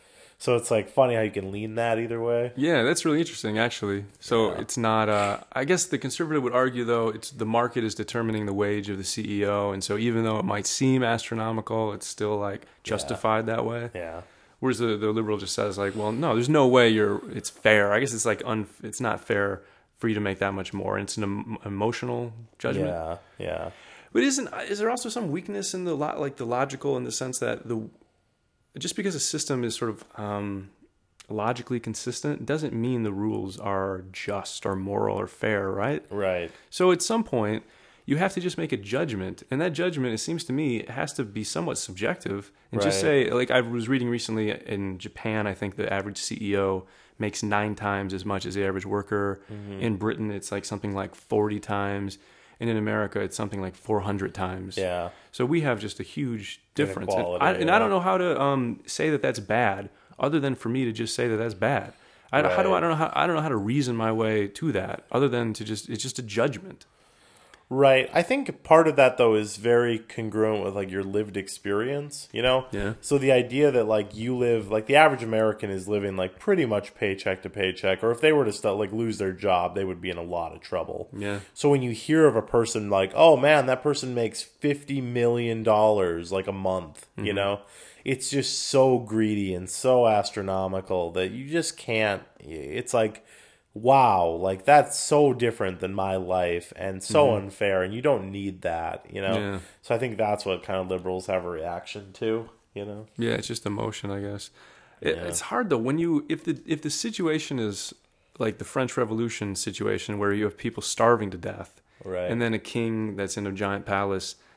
B: So it's like funny how you can lean that either way.
A: Yeah, that's really interesting, actually. So it's not. Uh, I guess the conservative would argue, though, it's the market is determining the wage of the C E O, and so even though it might seem astronomical, it's still like justified that way.
B: Yeah.
A: Whereas the, the liberal just says like, well, no, there's no way you're. It's fair. I guess it's like un, It's not fair for you to make that much more. It's an em- emotional judgment.
B: Yeah. Yeah.
A: But isn't is there also some weakness in the lot like the logical in the sense that the just because a system is sort of um, logically consistent doesn't mean the rules are just or moral or fair, right?
B: Right.
A: So at some point you have to just make a judgment, and that judgment, it seems to me, has to be somewhat subjective. And just
B: Right.
A: say, like I was reading recently in Japan, I think the average C E O makes nine times as much as the average worker.
B: Mm-hmm.
A: In Britain, it's like something like forty times. And in America, it's something like four hundred times.
B: Yeah.
A: So we have just a huge difference. And
B: Inequality,
A: I, and
B: yeah.
A: I don't know how to um, say that that's bad, other than for me to just say that that's bad. I, How do I
B: Right.
A: don't know how I don't know how to reason my way to that, other than to just it's just a judgment.
B: Right. I think part of that though is very congruent with like your lived experience, you know?
A: Yeah.
B: So the idea that like you live like the average American is living like pretty much paycheck to paycheck, or if they were to st- like lose their job, they would be in a lot of trouble.
A: Yeah.
B: So when you hear of a person like, "Oh man, that person makes fifty million dollars like a month," you know? It's just so greedy and so astronomical that you just can't it's like wow, like that's so different than my life and so unfair, and you don't need that, you know?
A: Yeah.
B: So I think that's what kind of liberals have a reaction to, you know?
A: Yeah, it's just emotion, I guess. It,
B: Yeah.
A: It's hard though when you if the if the situation is like the French Revolution situation where you have people starving to death,
B: Right.
A: and then a king that's in a giant palace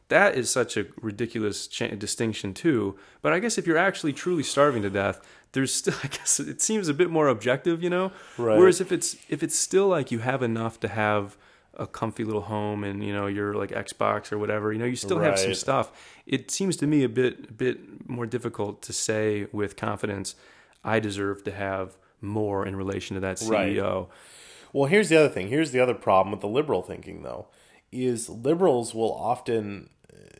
A: that is such a ridiculous cha- distinction too. But I guess if you're actually truly starving to death, there's still, I guess it seems a bit more objective, you know.
B: Right.
A: Whereas if it's if it's still like you have enough to have a comfy little home and you know your like Xbox or whatever, you know, you still have some
B: Right.
A: stuff. It seems to me a bit a bit more difficult to say with confidence, I deserve to have more in relation to that C E O.
B: Well, here's the other thing. Here's the other problem with the liberal thinking, though, is liberals will often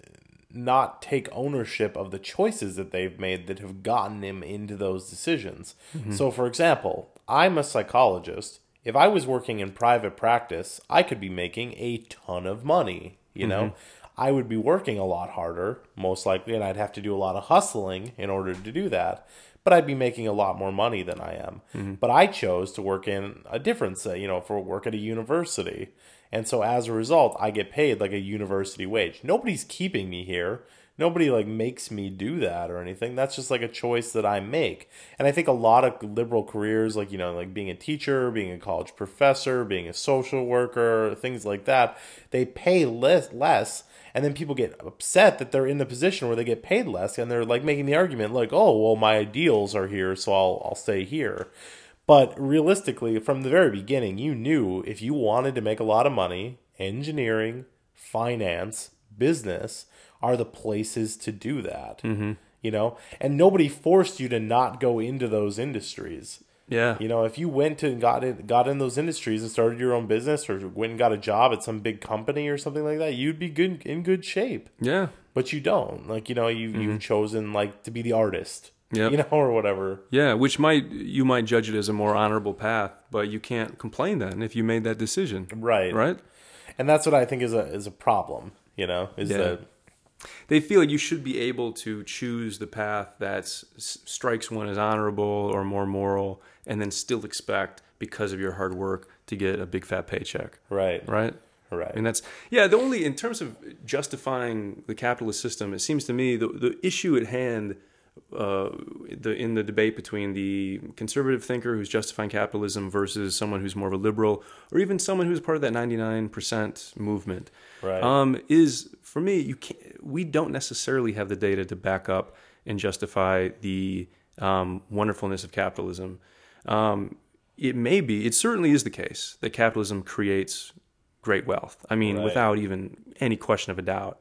B: not take ownership of the choices that they've made that have gotten them into those decisions. Mm-hmm. So, for example, I'm a psychologist. If I was working in private practice, I could be making a ton of money, you know? Mm-hmm. I would be working a lot harder, most likely, and I'd have to do a lot of hustling in order to do that. But I'd be making a lot more money than I am. Mm-hmm. But I chose to work in a different, you know, for work at a university. And so as a result, I get paid like a university wage. Nobody's keeping me here. Nobody like makes me do that or anything. That's just like a choice that I make. And I think a lot of liberal careers, like, you know, like being a teacher, being a college professor, being a social worker, things like that, they pay less, less. And then people get upset that they're in the position where they get paid less. And they're like making the argument like, oh, well, my ideals are here, so I'll, I'll stay here. But realistically, from the very beginning, you knew if you wanted to make a lot of money, engineering, finance, business are the places to do that. Mm-hmm. You know, and nobody forced you to not go into those industries.
A: Yeah.
B: You know, if you went and got in, got in those industries and started your own business or went and got a job at some big company or something like that, you'd be good in good shape.
A: Yeah.
B: But you don't. Like, you know, you mm-hmm. you've chosen like to be the artist.
A: Yep.
B: You know, or whatever.
A: Yeah, which might you might judge it as a more honorable path, but you can't complain then if you made that decision.
B: Right.
A: Right?
B: And that's what I think is a is a problem, you know, is
A: yeah.
B: that
A: they feel like you should be able to choose the path that strikes one as honorable or more moral and then still expect, because of your hard work, to get a big fat paycheck.
B: Right.
A: Right?
B: Right.
A: And that's, yeah, the only, in terms of justifying the capitalist system, it seems to me the, the issue at hand uh, the in the debate between the conservative thinker who's justifying capitalism versus someone who's more of a liberal, or even someone who's part of that ninety-nine percent movement,
B: right.
A: um, is, for me, you can't, we don't necessarily have the data to back up and justify the um, wonderfulness of capitalism. Um, it may be, it certainly is the case that capitalism creates great wealth. I mean,
B: right.
A: without even any question of a doubt.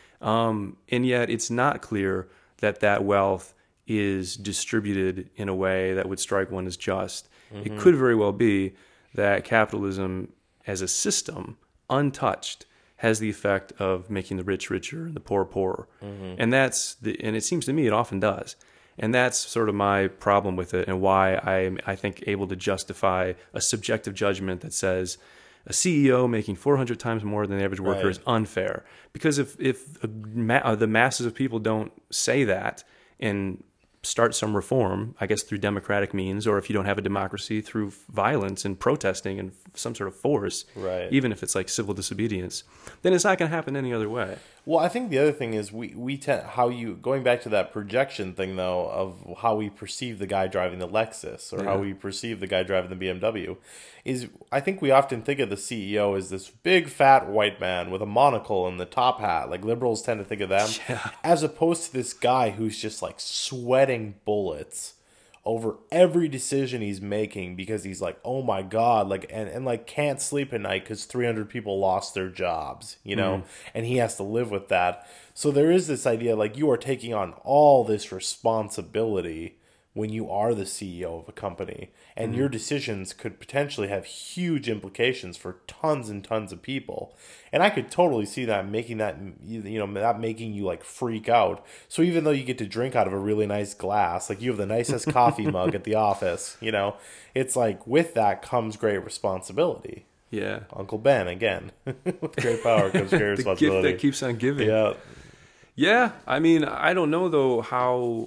A: Um, and yet it's not clear that that wealth is distributed in a way that would strike one as just. Mm-hmm. It could very well be that capitalism as a system, untouched, has the effect of making the rich richer and the poor poorer. Mm-hmm. And that's the, and it seems to me it often does. And that's sort of my problem with it, and why I'm, I think, able to justify a subjective judgment that says a C E O making four hundred times more than the average worker
B: right.
A: is unfair. Because if if a ma- the masses of people don't say that and start some reform, I guess through democratic means, or if you don't have a democracy, through violence and protesting and some sort of force,
B: right.
A: even if it's like civil disobedience, then it's not going to happen any other way.
B: Well, I think the other thing is we, we tend, how you, going back to that projection thing, though, of how we perceive the guy driving the Lexus or yeah. how we perceive the guy driving the B M W, is I think we often think of the C E O as this big, fat white man with a monocle and the top hat. Like, liberals tend to think of them.
A: Yeah.
B: As opposed to this guy who's just, like, sweating bullets over every decision he's making because he's like, oh my God, like, and, and like can't sleep at night because three hundred people lost their jobs, you know, mm. and he has to live with that. So there is this idea, like, you are taking on all this responsibility when you are the C E O of a company, and mm. your decisions could potentially have huge implications for tons and tons of people. And I could totally see that making that, you know, that making you like freak out. So even though you get to drink out of a really nice glass, like you have the nicest coffee mug at the office, you know, it's like with that comes great responsibility.
A: Yeah.
B: Uncle Ben again. With great power comes great responsibility.
A: The gift that keeps on giving.
B: Yeah.
A: Yeah. I mean, I don't know though how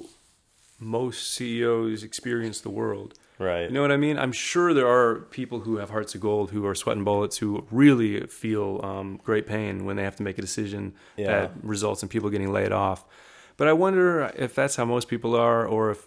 A: most C E Os experience the world.
B: Right.
A: You know what I mean? I'm sure there are people who have hearts of gold, who are sweating bullets, who really feel um, great pain when they have to make a decision yeah. that results in people getting laid off. But I wonder if that's how most people are, or if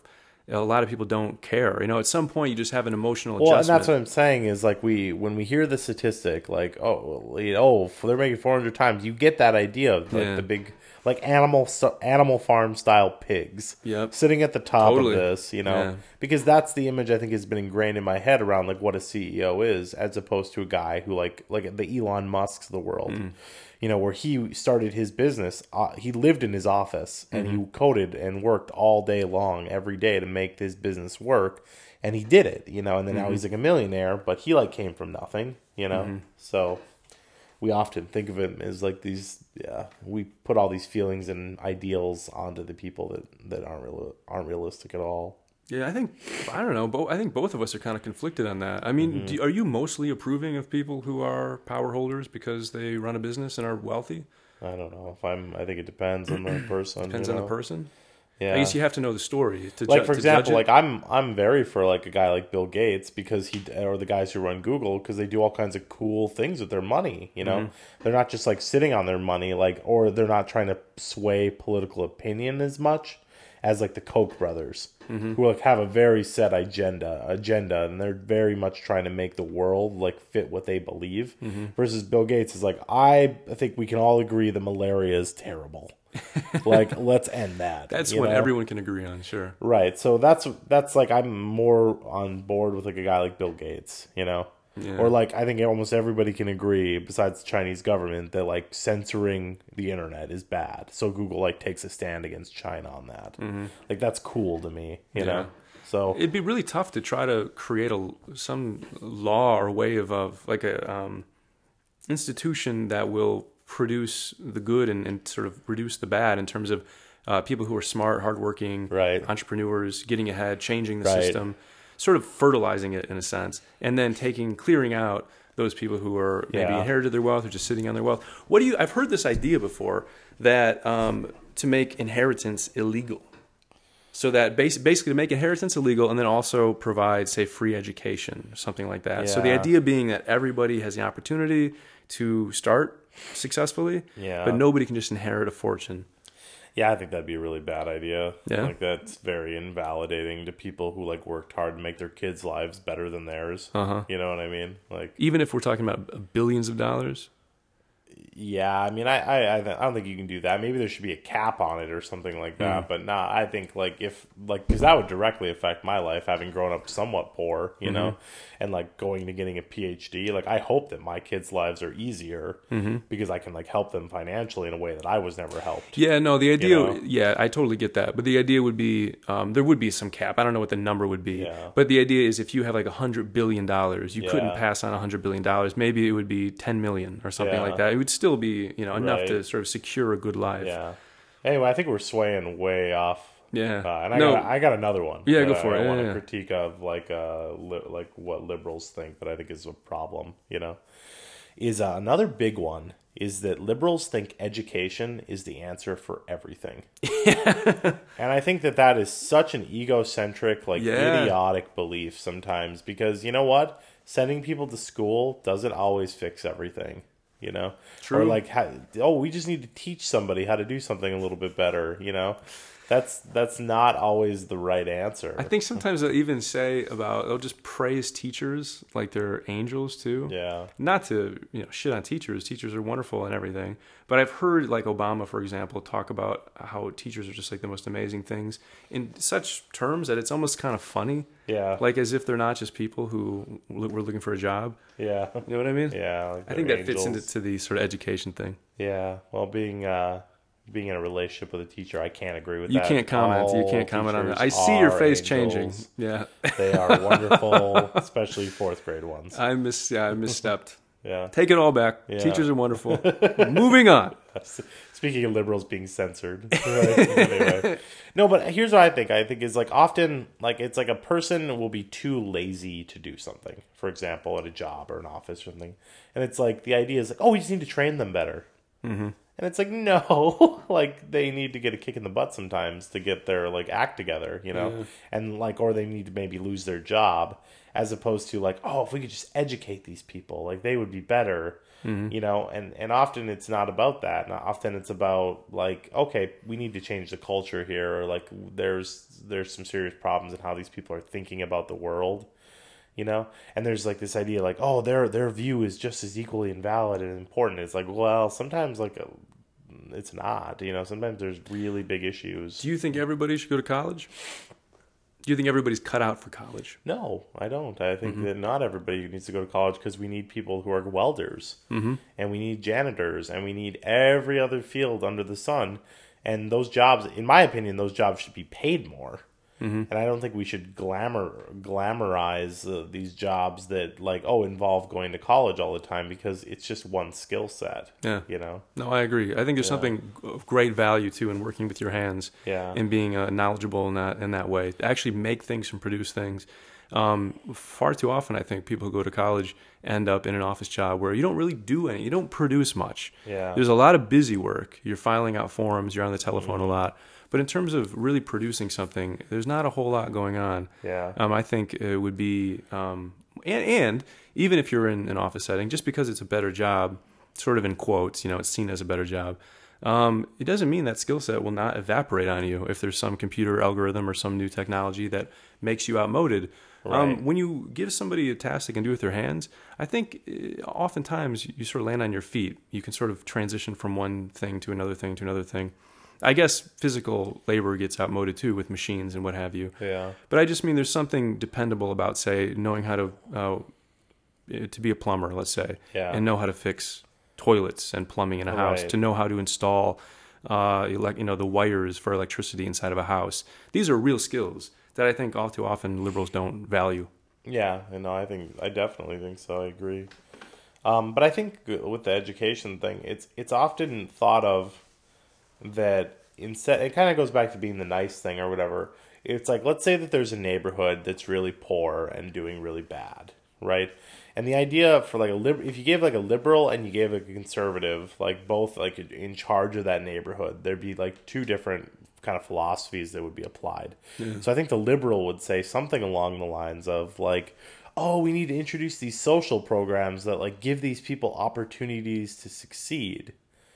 A: a lot of people don't care. You know, at some point you just have an emotional
B: Well, and
A: adjustment.
B: that's what I'm saying is like we when we hear the statistic, like oh, well, you know, oh, they're making four hundred times. You get that idea of like
A: Yeah.
B: the big like animal st- animal farm style pigs
A: Yep.
B: sitting at the top
A: Totally.
B: of this, you know,
A: Yeah.
B: because that's the image I think has been ingrained in my head around like what a C E O is, as opposed to a guy who like like the Elon Musks of the world.
A: Mm.
B: You know, where he started his business, uh, he lived in his office and
A: Mm-hmm.
B: he coded and worked all day long, every day to make his business work, and he did it. You know, and then
A: Mm-hmm.
B: now he's like a millionaire, but he like came from nothing. You know, so we often think of him as like these. Yeah, we put all these feelings and ideals onto the people that that aren't real, aren't realistic at all.
A: Yeah, I think I don't know. Bo- I think both of us are kind of conflicted on that. I mean,
B: Mm-hmm.
A: do, are you mostly approving of people who are power holders because they run a business and are wealthy?
B: I don't know if I'm. I think it depends on the person.
A: Depends
B: you
A: on
B: know?
A: the person.
B: Yeah.
A: I guess you have to know the story to
B: Like
A: ju-
B: for
A: to
B: example,
A: judge it.
B: like I'm I'm very for like a guy like Bill Gates because he or the guys who run Google because they do all kinds of cool things with their money. You know, they're not just like sitting on their money, like or they're not trying to sway political opinion as much as like the Koch brothers, who like have a very set agenda agenda, and they're very much trying to make the world like fit what they believe. Versus Bill Gates is like, I think we can all agree that malaria is terrible. Like, let's end that.
A: That's
B: you
A: what
B: know?
A: everyone can agree on. Sure.
B: Right. So that's that's like I'm more on board with like a guy like Bill Gates, you know.
A: Yeah.
B: Or like I think almost everybody can agree besides the Chinese government that like censoring the internet is bad. So Google like takes a stand against China on that. Like that's cool to me, you
A: Yeah.
B: know. So
A: It'd be really tough to try to create a some law or way of, of like a um, institution that will produce the good and, and sort of reduce the bad in terms of uh, people who are smart, hardworking,
B: Right.
A: entrepreneurs, getting ahead, changing the
B: Right.
A: system, sort of fertilizing it in a sense, and then taking clearing out those people who are maybe
B: Yeah.
A: inherited their wealth or just sitting on their wealth. What do you? I've heard this idea before that um, to make inheritance illegal. So that bas- basically to make inheritance illegal and then also provide, say, free education, something like that. So the
B: Yeah.
A: idea being that everybody has the opportunity to start successfully,
B: Yeah.
A: but nobody can just inherit a fortune.
B: yeah, I think that'd be a really bad idea.
A: Yeah?
B: Like that's very invalidating to people who like worked hard to make their kids' lives better than theirs.
A: Uh-huh.
B: You know what I mean? Like
A: Even if we're talking about billions of dollars.
B: yeah, I mean, I, I, I don't think you can do that. Maybe there should be a cap on it or something like that. But nah, I think like if like because that would directly affect my life, having grown up somewhat poor, you know, and like going to getting a PhD. Like I hope that my kids' lives are easier because I can like help them financially in a way that I was never helped.
A: Yeah, no, the idea,
B: know?
A: yeah, I totally get that. But the idea would be, um, there would be some cap. I don't know what the number would be.
B: Yeah.
A: But the idea is if you have like one hundred billion dollars, you couldn't
B: Yeah.
A: pass on one hundred billion dollars. Maybe it would be ten million or something
B: Yeah.
A: like that. It would still be, you know, enough
B: Right.
A: to sort of secure a good life.
B: Yeah. Anyway, I think we're swaying way off.
A: Yeah.
B: Uh, and I
A: No.
B: got I got another one.
A: Yeah,
B: that
A: go for
B: I
A: it.
B: want
A: Yeah,
B: to
A: yeah.
B: critique of like uh li- like what liberals think that I think is a problem. You know, is uh, another big one is that liberals think education is the answer for everything. And I think that that is such an egocentric, like
A: Yeah.
B: idiotic belief sometimes because you know what, sending people to school doesn't always fix everything. You know,
A: True.
B: or like, how, oh, we just need to teach somebody how to do something a little bit better. You know, that's that's not always the right answer.
A: I think sometimes they'll even say about, they'll just praise teachers like they're angels too.
B: Yeah.
A: Not to, you know, shit on teachers. Teachers are wonderful and everything. But I've heard like Obama, for example, talk about how teachers are just like the most amazing things in such terms that it's almost kind of funny.
B: Yeah.
A: Like as if they're not just people who l- were looking for a job.
B: Yeah.
A: You know what I mean?
B: Yeah. Like
A: I think
B: they're
A: that fits into
B: angels.
A: to the sort of education thing.
B: Yeah. Well, being uh, being in a relationship with a teacher, I can't agree with
A: You
B: that.
A: can't comment. You
B: All
A: can't comment on that.
B: teachers
A: I see your
B: are
A: face
B: angels.
A: changing. Yeah.
B: They are wonderful, especially fourth grade ones.
A: I miss yeah, I misstepped.
B: Yeah.
A: Take it all back.
B: Yeah.
A: Teachers are wonderful. Moving on.
B: Speaking of liberals being censored. Right? Anyway. No, but here's what I think. I think is like often like it's like a person will be too lazy to do something. For example, at a job or an office or something. And it's like the idea is like, oh, we just need to train them better. Mm-hmm. And it's like, no, like they need to get a kick in the butt sometimes to get their like act together, you know?
A: Yeah.
B: And like, or they need to maybe lose their job as opposed to like, oh, if we could just educate these people, like they would be better. Mm-hmm. You know, and, and often it's not about that. And often it's about like, okay, we need to change the culture here, or like there's there's some serious problems in how these people are thinking about the world. You know, and there's like this idea like, oh, their their view is just as equally invalid and important. It's like, well, sometimes like a, it's not. You know, sometimes there's really big issues.
A: Do you think everybody should go to college? Do you think everybody's cut out for college?
B: No, I don't. I think mm-hmm. that not everybody needs to go to college because we need people who are welders, mm-hmm. and we need janitors, and we need every other field under the sun. And those jobs, in my opinion, those jobs should be paid more. Mm-hmm. And I don't think we should glamour glamorize uh, these jobs that like oh involve going to college all the time, because it's just one skill set. Yeah, you know.
A: No, I agree. I think there's yeah. something of great value too in working with your hands.
B: Yeah,
A: and being uh, knowledgeable in that in that way. Actually, make things and produce things. Um, far too often, I think people who go to college end up in an office job where you don't really do any. You don't produce much.
B: Yeah,
A: there's a lot of busy work. You're filing out forms. You're on the telephone mm-hmm. a lot. But in terms of really producing something, there's not a whole lot going on.
B: Yeah.
A: Um, I think it would be, um, and, and even if you're in an office setting, just because it's a better job, sort of in quotes, you know, it's seen as a better job, um, it doesn't mean that skill set will not evaporate on you if there's some computer algorithm or some new technology that makes you outmoded. Right. Um, when you give somebody a task they can do with their hands, I think uh, oftentimes you sort of land on your feet. You can sort of transition from one thing to another thing to another thing. I guess physical labor gets outmoded too with machines and what have you.
B: Yeah.
A: But I just mean there's something dependable about, say, knowing how to uh, to be a plumber, let's say,
B: yeah.
A: and know how to fix toilets and plumbing in a house,
B: right.
A: to know how to install, uh, like you know, the wires for electricity inside of a house. These are real skills that I think all too often liberals don't value.
B: Yeah, and no, I think I definitely think so. I agree. Um, but I think with the education thing, it's it's often thought of that instead, it kind of goes back to being the nice thing or whatever. It's like, let's say that there's a neighborhood that's really poor and doing really bad, right? And the idea for like a lib- if you gave like a liberal and you gave like a conservative, like both like in charge of that neighborhood, there'd be like two different kind of philosophies that would be applied. Yeah. So I think the liberal would say something along the lines of like, oh, we need to introduce these social programs that like give these people opportunities to succeed.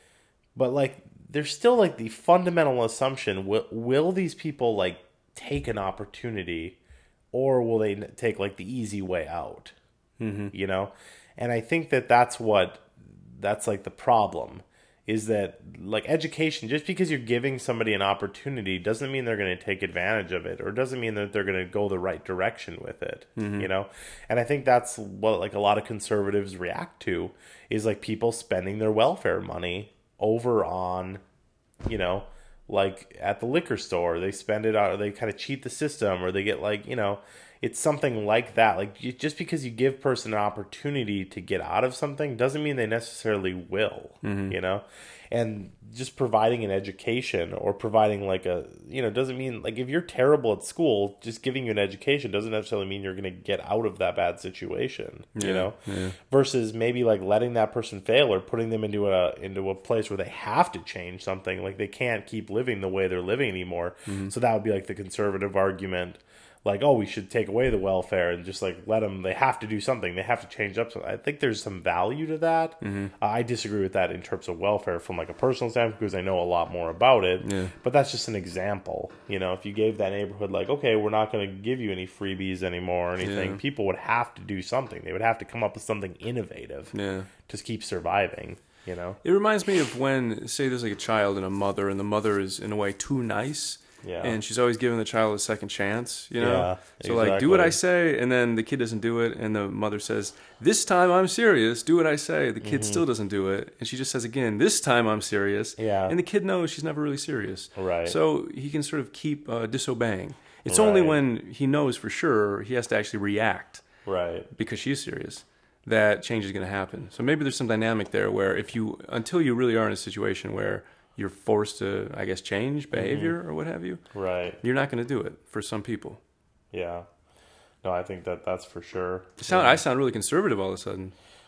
B: But like, there's still like the fundamental assumption, will, will these people like take an opportunity, or will they take like the easy way out? Mm-hmm. You know? And I think that that's what, that's like the problem, is that like education, just because you're giving somebody an opportunity doesn't mean they're going to take advantage of it, or doesn't mean that they're going to go the right direction with it, mm-hmm. you know? And I think that's what like a lot of conservatives react to, is like people spending their welfare money over on, you know, like at the liquor store, they spend it out, or they kind of cheat the system, or they get like, you know, it's something like that. Like you, just because you give person an opportunity to get out of something doesn't mean they necessarily will, mm-hmm. you know, and just providing an education or providing like a, you know, doesn't mean like if you're terrible at school, just giving you an education doesn't necessarily mean you're going to get out of that bad situation, yeah, you know, yeah. versus maybe like letting that person fail or putting them into a, into a place where they have to change something. Like they can't keep living the way they're living anymore. Mm-hmm. So that would be like the conservative argument. Like, oh, we should take away the welfare and just like let them, they have to do something. They have to change up something. I think there's some value to that. Mm-hmm. Uh, I disagree with that in terms of welfare from like a personal standpoint, because I know a lot more about it. Yeah. But that's just an example. You know, if you gave that neighborhood like, okay, we're not going to give you any freebies anymore or anything, yeah. people would have to do something. They would have to come up with something innovative
A: yeah.
B: to keep surviving. You know,
A: it reminds me of when, say, there's like a child and a mother, and the mother is in a way too nice.
B: Yeah.
A: And she's always giving the child a second chance, you know?
B: Yeah,
A: so,
B: exactly.
A: like, do what I say, and then the kid doesn't do it, and the mother says, this time I'm serious, do what I say. The kid mm-hmm. still doesn't do it, and she just says again, this time I'm serious.
B: Yeah.
A: And the kid knows she's never really serious.
B: Right.
A: So he can sort of keep uh, disobeying. It's
B: right.
A: only when he knows for sure he has to actually react.
B: Right.
A: Because she's serious, that change is going to happen. So maybe there's some dynamic there where if you, until you really are in a situation where you're forced to, I guess, change behavior mm-hmm. or what have you.
B: Right.
A: You're not going to do it for some people.
B: Yeah. No, I think that that's for sure.
A: Sound,
B: yeah.
A: I sound really conservative all of a sudden.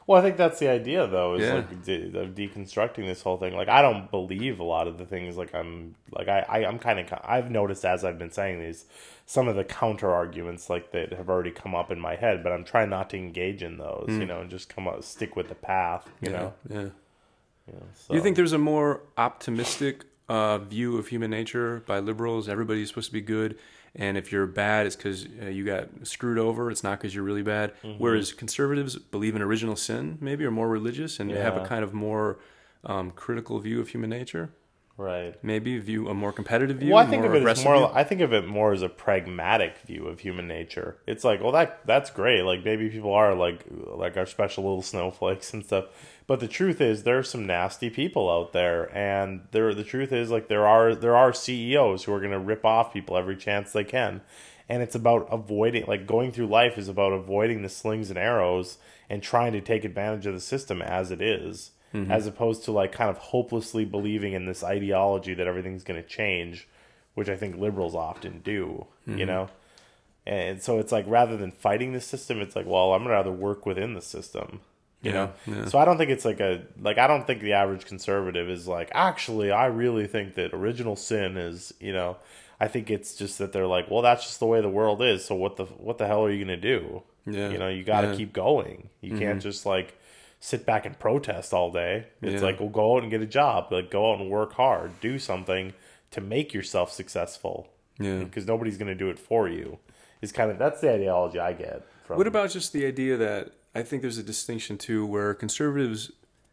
B: Well, I think that's the idea, though, is
A: Yeah.
B: like de- of deconstructing this whole thing. Like, I don't believe a lot of the things. Like, I'm like I, I I'm kind of I've noticed as I've been saying these some of the counter arguments like that have already come up in my head, but I'm trying not to engage in those, you know, and just come up stick with the path, you
A: yeah,
B: know.
A: yeah.
B: You know, so.
A: You think there's a more optimistic uh, view of human nature by liberals? Everybody's supposed to be good, and if you're bad, it's because uh, you got screwed over. It's not because you're really bad. Mm-hmm. Whereas conservatives believe in original sin, maybe, or more religious, and
B: Yeah.
A: have a kind of more um, critical view of human nature.
B: Right.
A: Maybe view a more competitive view.
B: Well, I think
A: more
B: of it as
A: aggressive
B: more.
A: view.
B: I think of it more as a pragmatic view of human nature. It's like, well, that that's great. Like maybe people are like like our special little snowflakes and stuff. But the truth is, there are some nasty people out there, and there. The truth is, like there are there are C E Os who are going to rip off people every chance they can, and it's about avoiding. Like going through life is about avoiding the slings and arrows and trying to take advantage of the system as it is. Mm-hmm. As opposed to like kind of hopelessly believing in this ideology that everything's going to change, which I think liberals often do, mm-hmm. you know? And so it's like rather than fighting the system, it's like, well, I'm going to rather work within the system, you
A: yeah,
B: know?
A: Yeah.
B: So I don't think it's like a, like, I don't think the average conservative is like, actually, I really think that original sin is, you know, I think it's just that they're like, well, that's just the way the world is. So what the, what the hell are you going to do?
A: Yeah.
B: You know, you got to
A: yeah.
B: keep going. You mm-hmm. can't just like, sit back and protest all day. It's
A: yeah.
B: like, well, go out and get a job. Like, go out and work hard. Do something to make yourself successful.
A: Yeah.
B: Because nobody's going to do it for you. Is kind of that's the ideology I get from.
A: What about just the idea that I think there's a distinction too, where conservatives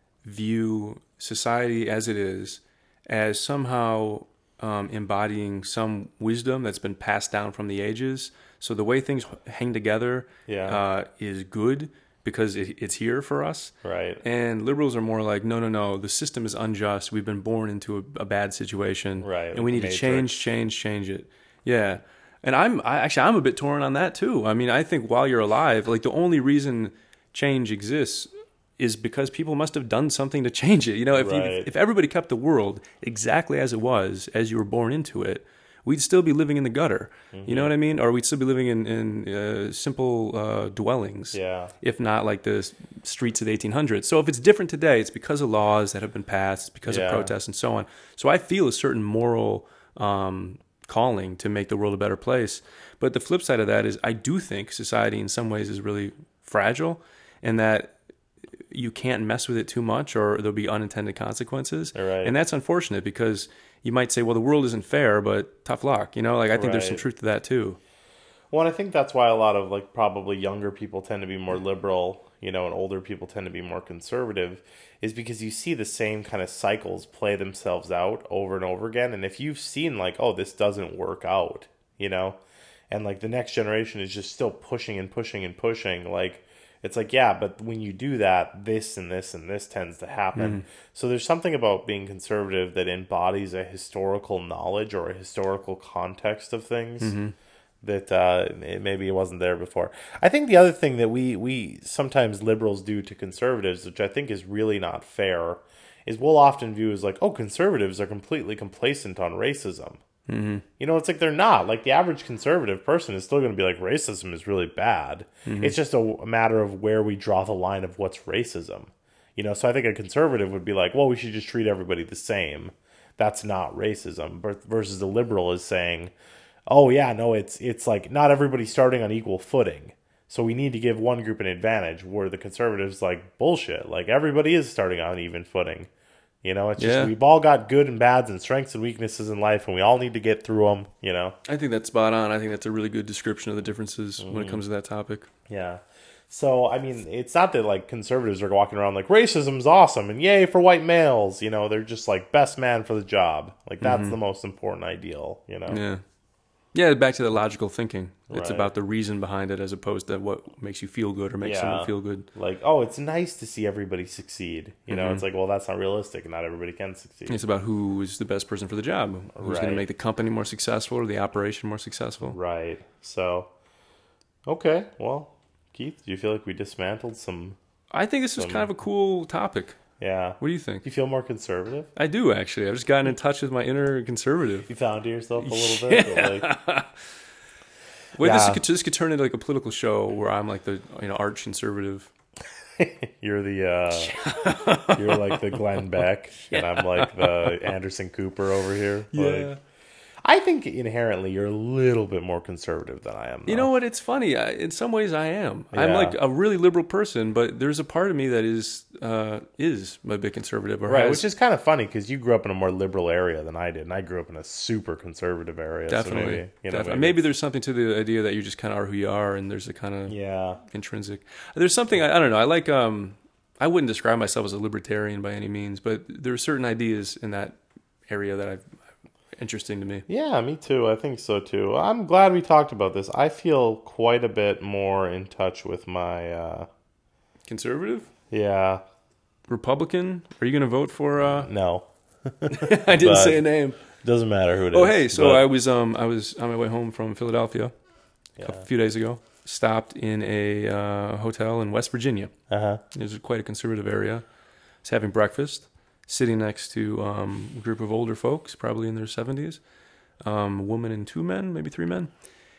A: view society as it is as somehow um, embodying some wisdom that's been passed down from the ages. So the way things hang together
B: yeah.
A: uh, is good. Because it, it's here for us.
B: Right.
A: And liberals are more like, no, no, no, the system is unjust. We've been born into a, a bad situation.
B: Right.
A: And we need
B: Matrix.
A: to change, change, change it. Yeah. And I'm I, actually, I'm a bit torn on that too. I mean, I think while you're alive, like the only reason change exists is because people must have done something to change it. You know, if,
B: right.
A: you, if everybody kept the world exactly as it was, as you were born into it, we'd still be living in the gutter. Mm-hmm. You know what I mean? Or we'd still be living in, in uh, simple uh, dwellings,
B: yeah.
A: if not like the streets of the eighteen hundreds. So if it's different today, it's because of laws that have been passed, it's because
B: yeah.
A: of protests and so on. So I feel a certain moral um, calling to make the world a better place. But the flip side of that is I do think society in some ways is really fragile, and that you can't mess with it too much or there'll be unintended consequences.
B: Right.
A: And that's unfortunate because you might say, well, the world isn't fair, but tough luck. You know, like I think
B: right.
A: there's some truth to that too.
B: Well, and I think that's why a lot of like probably younger people tend to be more liberal, you know, and older people tend to be more conservative, is because you see the same kind of cycles play themselves out over and over again. And if you've seen like, oh, this doesn't work out, you know, and like the next generation is just still pushing and pushing and pushing, like, it's like, yeah, but when you do that, this and this and this tends to happen. Mm. So there's something about being conservative that embodies a historical knowledge or a historical context of things mm-hmm. that uh, it, maybe it wasn't there before. I think the other thing that we, we sometimes liberals do to conservatives, which I think is really not fair, is we'll often view as like, oh, conservatives are completely complacent on racism. Mm-hmm. You know, it's like they're not. Like the average conservative person is still going to be like, racism is really bad. Mm-hmm. It's just a, a matter of where we draw the line of what's racism. You know, so I think a conservative would be like, well, we should just treat everybody the same. That's not racism. Versus the liberal is saying, oh yeah, no, it's it's like not everybody's starting on equal footing. So we need to give one group an advantage, where the conservatives like, bullshit. Like everybody is starting on even footing. You know, it's just
A: yeah.
B: we've all got good and bads and strengths and weaknesses in life, and we all need to get through them, you know.
A: I think that's spot on. I think that's a really good description of the differences mm-hmm. when it comes to that topic.
B: Yeah. So, I mean, it's not that, like, conservatives are walking around like, racism's awesome and yay for white males. You know, they're just, like, best man for the job. Like, that's mm-hmm. the most important ideal, you know.
A: Yeah. Yeah, back to the logical thinking. It's
B: right.
A: about the reason behind it as opposed to what makes you feel good or makes
B: yeah.
A: someone feel good.
B: Like, oh, it's nice to see everybody succeed. You know,
A: mm-hmm.
B: it's like, well, that's not realistic. Not everybody can succeed.
A: It's about who is the best person for the job. Who's
B: right.
A: going to make the company more successful or the operation more successful.
B: Right. So, okay. Well, Keith, do you feel like we dismantled some...
A: I think this is kind of a cool topic.
B: Yeah.
A: What do you think?
B: Do you feel more conservative?
A: I do, actually. I've just gotten in touch with my inner conservative.
B: You found yourself a little bit?
A: Yeah.
B: Like...
A: Wait,
B: yeah.
A: this could this could turn into like a political show where I'm like the you know arch conservative.
B: You're the uh, you're like the Glenn Beck, yeah. and I'm like the Anderson Cooper over here.
A: Yeah.
B: Like, I think inherently you're a little bit more conservative than I am. Though.
A: You know what? It's funny. I, in some ways, I am.
B: Yeah.
A: I'm like a really liberal person, but there's a part of me that is uh, is a bit conservative. Or
B: right,
A: has,
B: which is kind of funny because you grew up in a more liberal area than I did, and I grew up in a super conservative area.
A: Definitely.
B: So maybe, you know,
A: definitely.
B: maybe,
A: maybe there's something to the idea that you just kind of are who you are, and there's a kind of
B: yeah
A: intrinsic. There's something I, I don't know. I like. Um, I wouldn't describe myself as a libertarian by any means, but there are certain ideas in that area that I've. Interesting to me.
B: Yeah, me too. I think so too. I'm glad we talked about this. I feel quite a bit more in touch with my uh
A: conservative?
B: Yeah.
A: Republican? Are you going to vote for uh
B: No.
A: I didn't say a name.
B: Doesn't matter who it
A: oh,
B: is.
A: Oh, hey, so
B: but...
A: I was um I was on my way home from Philadelphia
B: yeah.
A: a few days ago. Stopped in a uh, hotel in West Virginia.
B: Uh-huh.
A: It was quite a conservative area. I was having breakfast. Sitting next to um, a group of older folks, probably in their seventies, um, a woman and two men, maybe three men,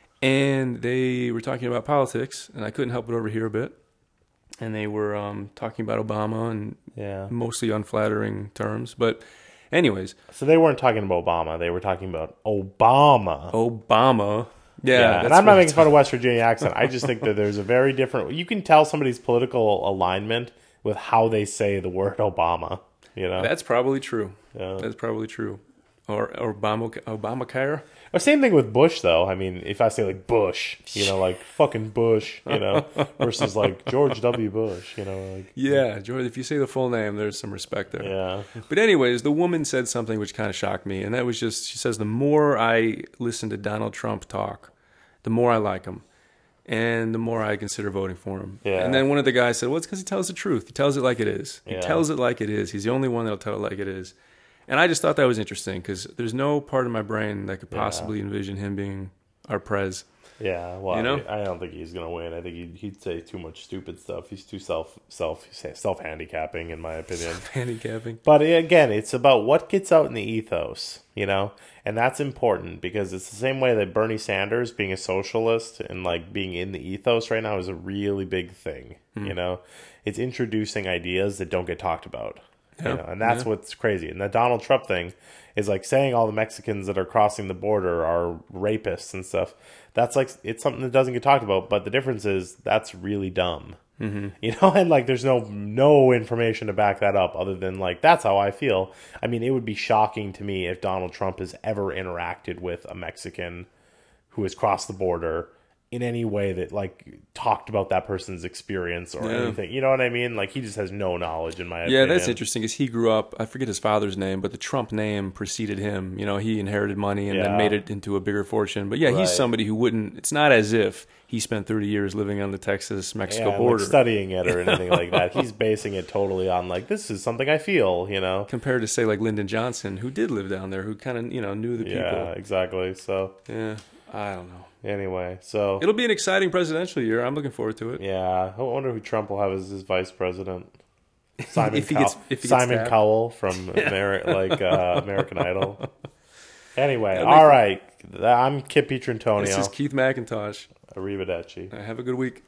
A: and they were talking about politics, and I couldn't help but overhear a bit. And they were um, talking about Obama in
B: yeah.
A: mostly unflattering terms, but anyways.
B: So they weren't talking about Obama; they were talking about Obama.
A: Obama. Yeah,
B: yeah. and I'm not making fun of West Virginia accent. I just think that there's a very different. You can tell somebody's political alignment with how they say the word Obama. You know,
A: that's probably true.
B: Yeah.
A: That's probably true. Or, or Obama, Obamacare.
B: Or same thing with Bush, though. I mean, if I say like Bush, you know, like fucking Bush, you know, versus like George W. Bush, you know, like
A: yeah, George. If you say the full name, there's some respect there.
B: Yeah.
A: But anyways, the woman said something which kind of shocked me, and that was just she says the more I listen to Donald Trump talk, the more I like him. And the more I consider voting for him.
B: Yeah.
A: And then one of the guys said, well, it's because he tells the truth. He tells it like it is. He
B: yeah.
A: tells it like it is. He's the only one that'll tell it like it is. And I just thought that was interesting because there's no part of my brain that could possibly yeah. envision him being our prez.
B: Yeah, well,
A: you know?
B: I, I don't think he's going to win. I think he'd, he'd say too much stupid stuff. He's too self self self handicapping, in my opinion.
A: Handicapping.
B: But again, it's about what gets out in the ethos, you know, and that's important because it's the same way that Bernie Sanders being a socialist and like being in the ethos right now is a really big thing. Mm. You know, it's introducing ideas that don't get talked about. Yeah. You know, and that's yeah. what's crazy. And the Donald Trump thing is like saying all the Mexicans that are crossing the border are rapists and stuff. That's like, it's something that doesn't get talked about, but the difference is that's really dumb. Mm-hmm. You know, and like there's no no information to back that up other than like that's how I feel. I mean, it would be shocking to me if Donald Trump has ever interacted with a Mexican who has crossed the border in any way that like talked about that person's experience or yeah. anything. You know what I mean? Like he just has no knowledge in my
A: yeah,
B: opinion.
A: Yeah, that's interesting because he grew up, I forget his father's name, but the Trump name preceded him. You know, he inherited money and yeah. then made it into a bigger fortune. But yeah, right. he's somebody who wouldn't, it's not as if he spent thirty years living on the Texas-Mexico
B: yeah,
A: border.
B: Like studying it or anything like that. He's basing it totally on like, this is something I feel, you know?
A: Compared to say like Lyndon Johnson, who did live down there, who kind of, you know, knew the people.
B: Yeah, exactly. So.
A: Yeah, I don't know.
B: Anyway, so
A: it'll be an exciting presidential year. I'm looking forard to it.
B: Yeah, I wonder who Trump will have as his vice president. Simon
A: if he gets, if he
B: Simon
A: gets
B: Cowell from Ameri- like uh, American Idol. Anyway, yeah, all right. I'm Kip Pietrantonio.
A: This is Keith McIntosh.
B: Arrivederci.
A: Have a good week.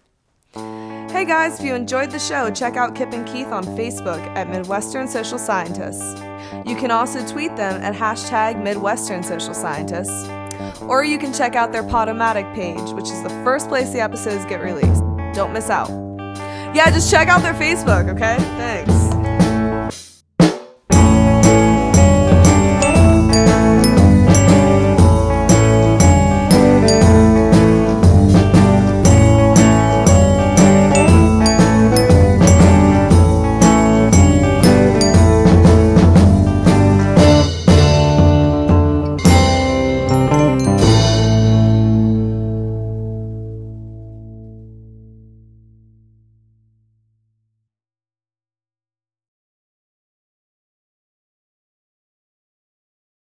C: Hey guys, if you enjoyed the show, check out Kip and Keith on Facebook at Midwestern Social Scientists. You can also tweet them at hashtag Midwestern Social Scientists. Or you can check out their Podomatic page, which is the first place the episodes get released. Don't miss out. Yeah, just check out their Facebook, okay? Thanks.